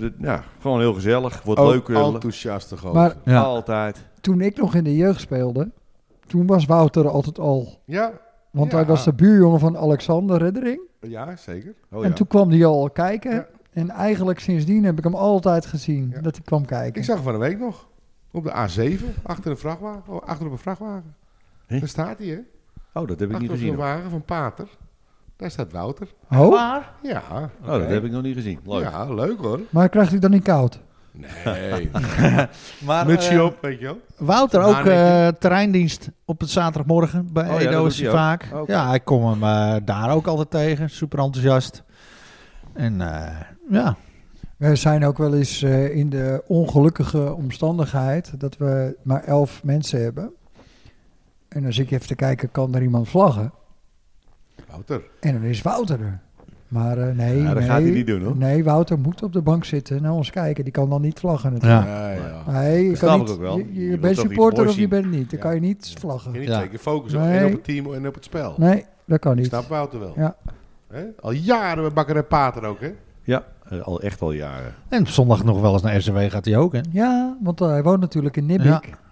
heel gezellig. Wordt Ook leuk. enthousiaste gozer. Maar Ja. Altijd. toen ik nog in de jeugd speelde, toen was Wouter altijd al. Ja, Want Ja. hij was de buurjongen van Alexander Reddering. ja, zeker. Oh, En ja. toen kwam hij al kijken. Ja. En eigenlijk sindsdien heb ik hem altijd gezien Ja. dat hij kwam kijken. Ik zag hem van een week nog. Op de A7, achter een vrachtwagen. Achter op een vrachtwagen. Hè? Daar staat hij, hè? Oh, dat heb ik Achter niet op gezien. een hoor. wagen van Pater. Daar staat Wouter. Oh, Waar? Ja. Oh, dat heb ik nog niet gezien. Leuk. Ja, leuk hoor. maar krijgt hij dan niet koud? Nee. Maar, Mutsje op, weet je wel. Wouter Een ook haarnetje. terreindienst op het zaterdagmorgen. Bij Oh ja, Edo dat is doet hij hij vaak. ook. Oké. Ja, ik kom hem daar ook altijd tegen. Super enthousiast. En ja. We zijn ook wel eens in de ongelukkige omstandigheid dat we maar 11 mensen hebben. En dan zit je even te kijken, kan er iemand vlaggen? Wouter. En dan is Wouter er. Maar nee, Ja, dat nee, gaat hij niet doen, hoor. Nee, Wouter moet op de bank zitten naar ons kijken. Die kan dan niet vlaggen natuurlijk. Ja. Ja. Nee, je, Dat kan snap niet, ik ook wel. je Je wilt bent toch iets supporter moois of je zien. bent niet. Dan Ja. kan je niet Je vlaggen. kan niet Ja. zeker focussen Nee. en op het team en op het spel. Nee, dat kan Ik niet. snap Wouter wel. Ja. Hè? Al jaren met Bakker en Pater ook, hè? Ja, echt al jaren. En zondag nog wel eens naar RCW gaat hij ook, hè? Ja, want hij woont natuurlijk in Nibbik. Ja.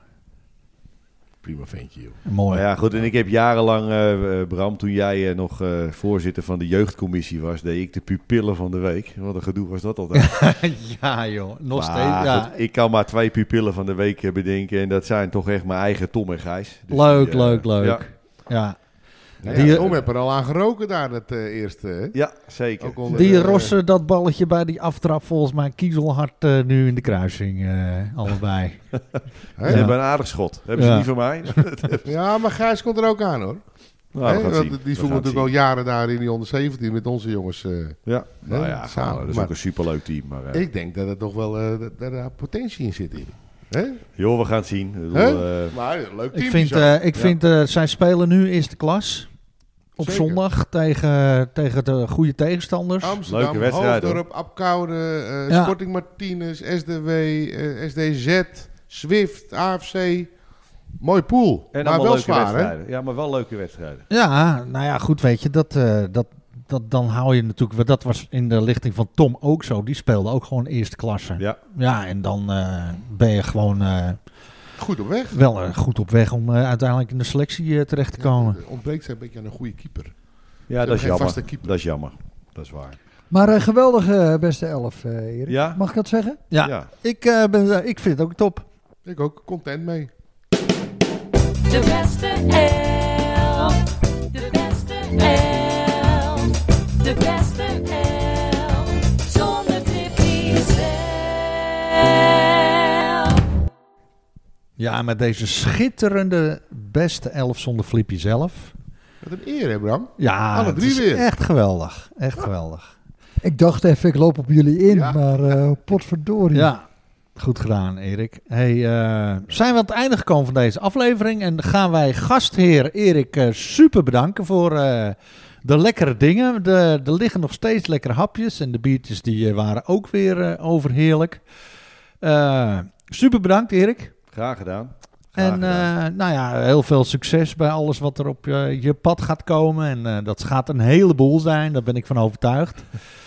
Prima ventje, joh. Mooi. Maar ja, goed. En ik heb jarenlang, Bram, toen jij nog voorzitter van de jeugdcommissie was, deed ik de pupillen van de week. Wat een gedoe was dat altijd. Ja, joh. Nog Maar steeds. Ja. goed, ik kan maar 2 pupillen van de week bedenken. En dat zijn toch echt mijn eigen Tom en Gijs. Dus Leuk, die, leuk. Ja, Ja. Ja, Die- Tom heb er al aan geroken daar, dat eerste, hè? ja, zeker. Ook onder Die de- rossen dat balletje bij die aftrap volgens mij kiezelhard nu in de kruising. Allebei. Ze Hè? hebben een aardig schot. Hebben Ja. ze niet van mij? Ja, maar Gijs komt er ook aan, hoor. Nou, Hè? we gaan Want zien. die We voelt gaan natuurlijk al zien. jaren daar in die onder 17 met onze jongens. Ja, nou ja, samen. dat is Maar ook een superleuk team. Maar, ik denk dat er toch wel dat daar potentie in zit. Hè? joh, we gaan het zien. Ik bedoel, Hè? Maar leuk team. Ik vind, zij spelen nu eerste klas. op Zeker. zondag tegen de goede tegenstanders. Amsterdam, Leuke wedstrijd, Hoofddorp, Apkoude, Ja. Sporting Martinez, SDW, SDZ, Zwift, AFC. Mooi pool, En maar allemaal wel leuke zwaar, hè? wedstrijden. Ja, maar wel leuke wedstrijden. Ja, nou ja, goed, weet je, dan hou je natuurlijk, want dat was in de lichting van Tom ook zo, die speelde ook gewoon eerste klasse. Ja. Ja, en dan ben je gewoon Goed op weg. wel goed op weg om uiteindelijk in de selectie terecht te komen. Er ontbreekt een beetje aan een goede keeper. Ja, dat is geen jammer. vaste keeper. Dat is jammer. Dat is waar. Maar geweldige beste 11, Erik. Ja? Mag ik dat zeggen? Ja, ik vind het ook top. Ik ook content mee. De beste elf. De beste elf. De beste elf. Zonder Tippy zelf. Ja, met deze schitterende beste 11 zonder Flippy zelf. Wat een eer, hè, Bram? Ja, Alle het drie is weer. echt geweldig. Echt geweldig. Ik dacht even, ik loop op jullie in, Ja. maar potverdorie. Ja, goed gedaan, Erik. Hey, zijn we aan het einde gekomen van deze aflevering. En gaan wij gastheer Erik super bedanken voor de lekkere dingen. Er liggen nog steeds lekkere hapjes. En de biertjes die waren ook weer overheerlijk. Super bedankt, Erik. Graag gedaan. Graag En gedaan. nou ja, heel veel succes bij alles wat er op je pad gaat komen. En dat gaat een heleboel zijn, daar ben ik van overtuigd.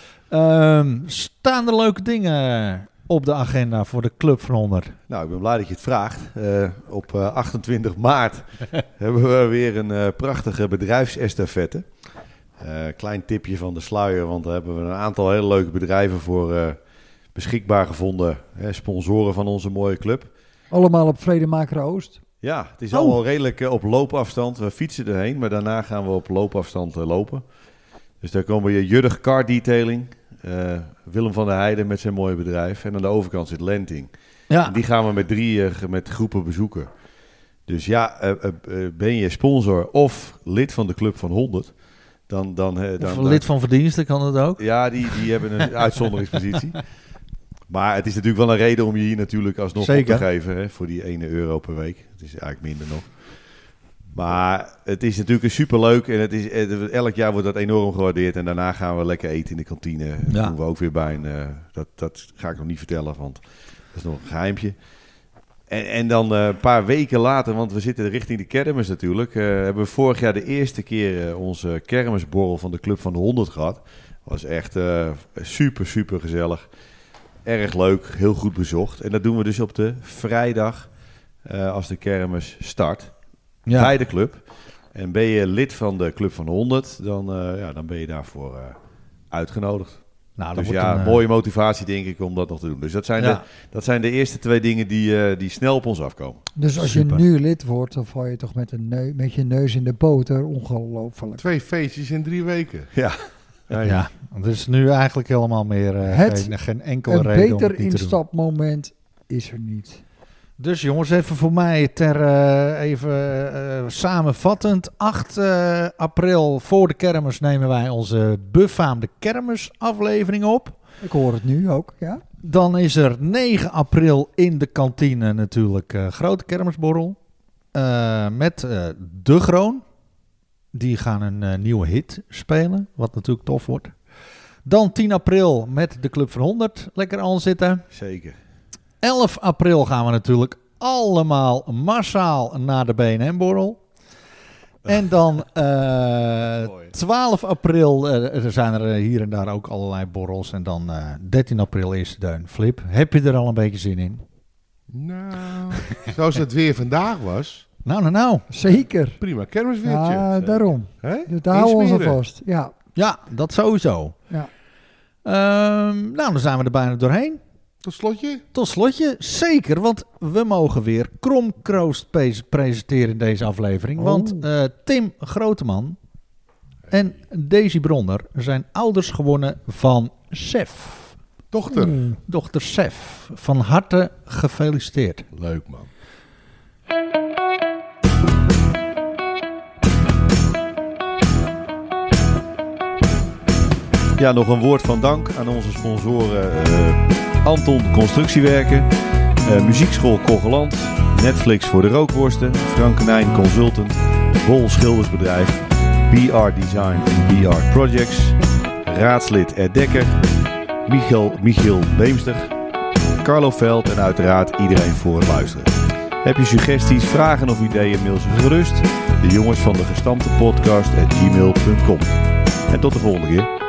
Staan er leuke dingen op de agenda voor de Club van 100? Nou, ik ben blij dat je het vraagt. Op 28 maart hebben we weer een prachtige bedrijfsestafette. Klein tipje van de sluier, want daar hebben we een aantal hele leuke bedrijven voor beschikbaar gevonden. Sponsoren van onze mooie club. Allemaal op Vredemaker Oost. Ja, het is allemaal redelijk op loopafstand. We fietsen erheen, maar daarna gaan we op loopafstand lopen. Dus daar komen je Juddig Car Detailing, Willem van der Heijden met zijn mooie bedrijf. En aan de overkant zit Lenting. Ja, En die gaan we met groepen bezoeken. Dus ja, ben je sponsor of lid van de Club van 100, dan of lid van verdiensten kan het ook. ja, die hebben een uitzonderingspositie. Maar het is natuurlijk wel een reden om je hier natuurlijk alsnog Zeker. op te geven. Hè, voor die €1 per week. Het is eigenlijk minder nog. Maar het is natuurlijk superleuk. En elk jaar wordt dat enorm gewaardeerd. En daarna gaan we lekker eten in de kantine. Dat Ja. doen we ook weer bij. Dat ga ik nog niet vertellen, want dat is nog een geheimpje. En dan een paar weken later, want we zitten richting de kermis natuurlijk. Hebben we vorig jaar de eerste keer onze kermisborrel van de Club van de 100 gehad. Was echt super, super gezellig. Erg leuk, heel goed bezocht. En dat doen we dus op de vrijdag als de kermis start. Ja. Bij de club. En ben je lid van de Club van de 100, dan ben je daarvoor uitgenodigd. Nou, Dus wordt ja, een, mooie motivatie denk ik om dat nog te doen. Dus dat zijn de eerste 2 dingen die snel op ons afkomen. Dus als Super. je nu lid wordt, dan val je toch met je neus in de boter. Ongelooflijk. 2 feestjes in 3 weken. Ja. Ja, er is nu eigenlijk helemaal meer geen enkele Een reden om beter het niet te doen. instapmoment is er niet. Dus jongens, even voor mij even samenvattend. 8 april voor de kermis nemen wij onze befaamde kermisaflevering op. Ik hoor het nu ook, ja. Dan is er 9 april in de kantine natuurlijk grote kermisborrel. Met De Groon. Die gaan een nieuwe hit spelen, wat natuurlijk tof wordt. Dan 10 april met de Club van 100 lekker aan zitten. Zeker. 11 april gaan we natuurlijk allemaal massaal naar de BNM-borrel. En dan 12 april er zijn er hier en daar ook allerlei borrels. En dan 13 april eerste deun. Flip, heb je er al een beetje zin in? Nou, zoals het weer vandaag was. Nou. Zeker. Prima kermisweertje. Ja, daarom. Hè? Dus daar houden we ons aan Insmeren. vast. Ja. Ja, dat sowieso. Ja. Nou, dan zijn we er bijna doorheen. Tot slotje. Tot slotje, zeker, want we mogen weer Kromkroost presenteren in deze aflevering. Oh. Want Tim Groteman en Daisy Bronner zijn ouders gewonnen van Sef. Dochter. Dochter Sef. Van harte gefeliciteerd. Leuk, man. Ja, nog een woord van dank aan onze sponsoren Anton Constructiewerken, Muziekschool Kogeland, Netflix voor de rookworsten, Frankenijn Consultant, Bol Schildersbedrijf, BR Design en BR Projects, raadslid Ed Dekker, Michiel Beemster, Carlo Veld en uiteraard iedereen voor het luisteren. Heb je suggesties, vragen of ideeën, mail ze gerust. De jongens van de gestampte podcast @gmail.com. En tot de volgende keer.